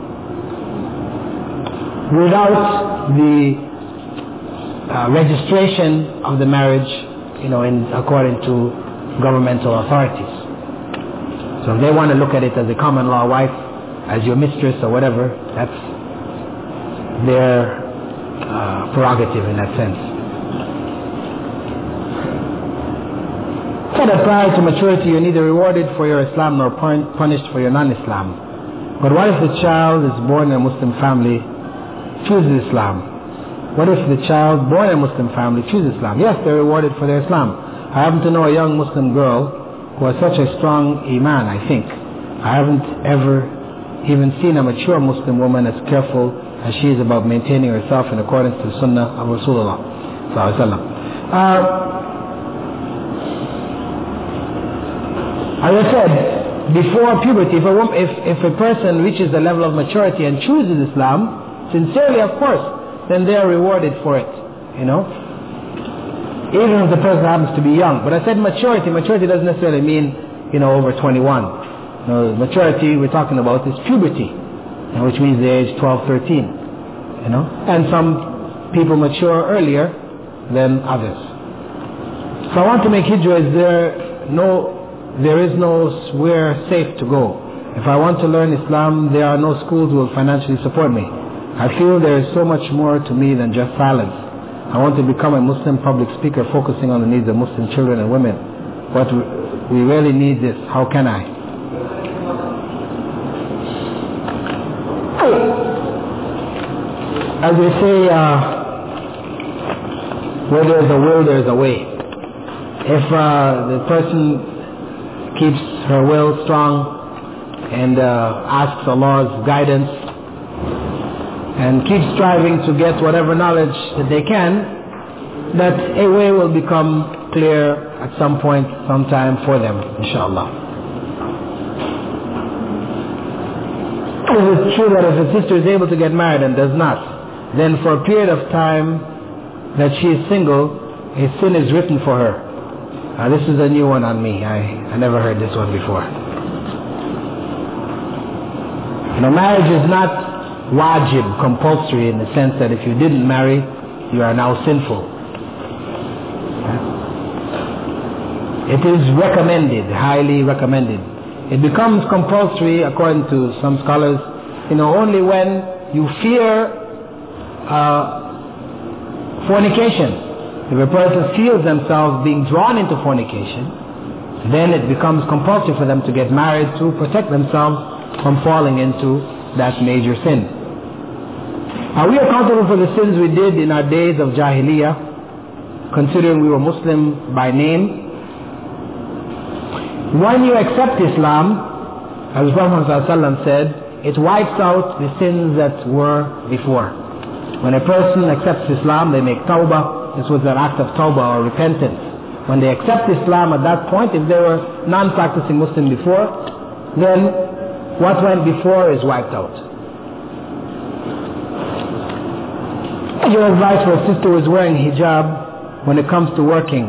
[SPEAKER 1] without the registration of the marriage, you know, according to governmental authorities. So if they want to look at it as a common law wife, as your mistress or whatever, that's their prerogative in that sense. Said that prior to maturity you're neither rewarded for your Islam nor punished for your non-Islam. But what if the child is born in a Muslim family, chooses Islam? What if the child born in a Muslim family chooses Islam? Yes, they're rewarded for their Islam. I happen to know a young Muslim girl who has such a strong iman, I think. I haven't ever even seen a mature Muslim woman as careful as she is about maintaining herself in accordance to the Sunnah of Rasulullah sallallahu alaihi wasallam. As I said, before puberty, if a person reaches the level of maturity and chooses Islam, sincerely of course, then they are rewarded for it, you know. Even if the person happens to be young. But I said maturity. Maturity doesn't necessarily mean, you know, over 21. No, maturity we're talking about is puberty, which means the age 12, 13, you know. And some people mature earlier than others. So I want to make hijrah. There is nowhere safe to go. If I want to learn Islam, there are no schools who will financially support me. I feel there is so much more to me than just silence. I want to become a Muslim public speaker focusing on the needs of Muslim children and women. But we really need this. How can I? As they say, where there is a will, there is a way. If the person keeps her will strong and asks Allah's guidance and keeps striving to get whatever knowledge that they can, that a way will become clear at some point, sometime for them, inshallah. It is true that if a sister is able to get married and does not, then for a period of time that she is single, a sin is written for her. This is a new one on me. I never heard this one before. You know, marriage is not wajib, compulsory, in the sense that if you didn't marry, you are now sinful. It is recommended, highly recommended. It becomes compulsory, according to some scholars, you know, only when you fear fornication. If a person feels themselves being drawn into fornication, then it becomes compulsory for them to get married to protect themselves from falling into that major sin. Are we accountable for the sins we did in our days of Jahiliyyah, considering we were Muslim by name? When you accept Islam, as the Prophet ﷺ said, it wipes out the sins that were before. When a person accepts Islam, they make tawbah. This was an act of tawbah or repentance. When they accept Islam at that point, if they were non-practicing Muslim before, then what went before is wiped out. Your advice for a sister who is wearing hijab when it comes to working?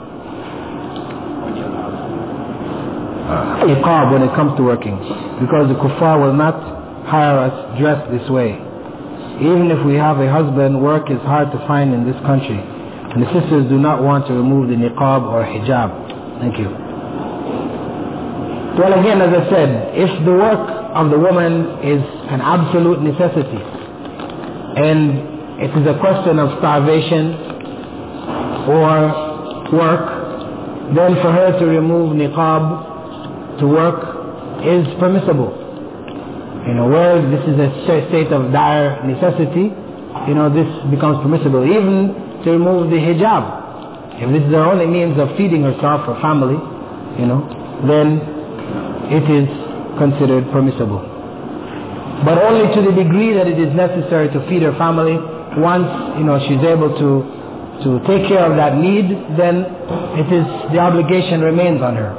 [SPEAKER 1] Iqab when it comes to working. Because the kuffar will not hire us dressed this way. Even if we have a husband, work is hard to find in this country. And the sisters do not want to remove the niqab or hijab. Thank you. Well, again, as I said, if the work of the woman is an absolute necessity, and it is a question of starvation or work, then for her to remove niqab to work is permissible. Where this is a state of dire necessity, this becomes permissible. Even to remove the hijab. If this is her only means of feeding herself or family, then it is considered permissible. But only to the degree that it is necessary to feed her family. Once, she's able to take care of that need, then the obligation remains on her.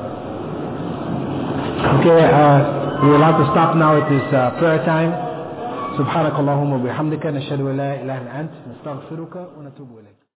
[SPEAKER 1] Okay, we will have to stop now. It is prayer time. سبحانك اللهم وبحمدك نشهد أن لا إله إلا أنت نستغفرك ونتوب إليك.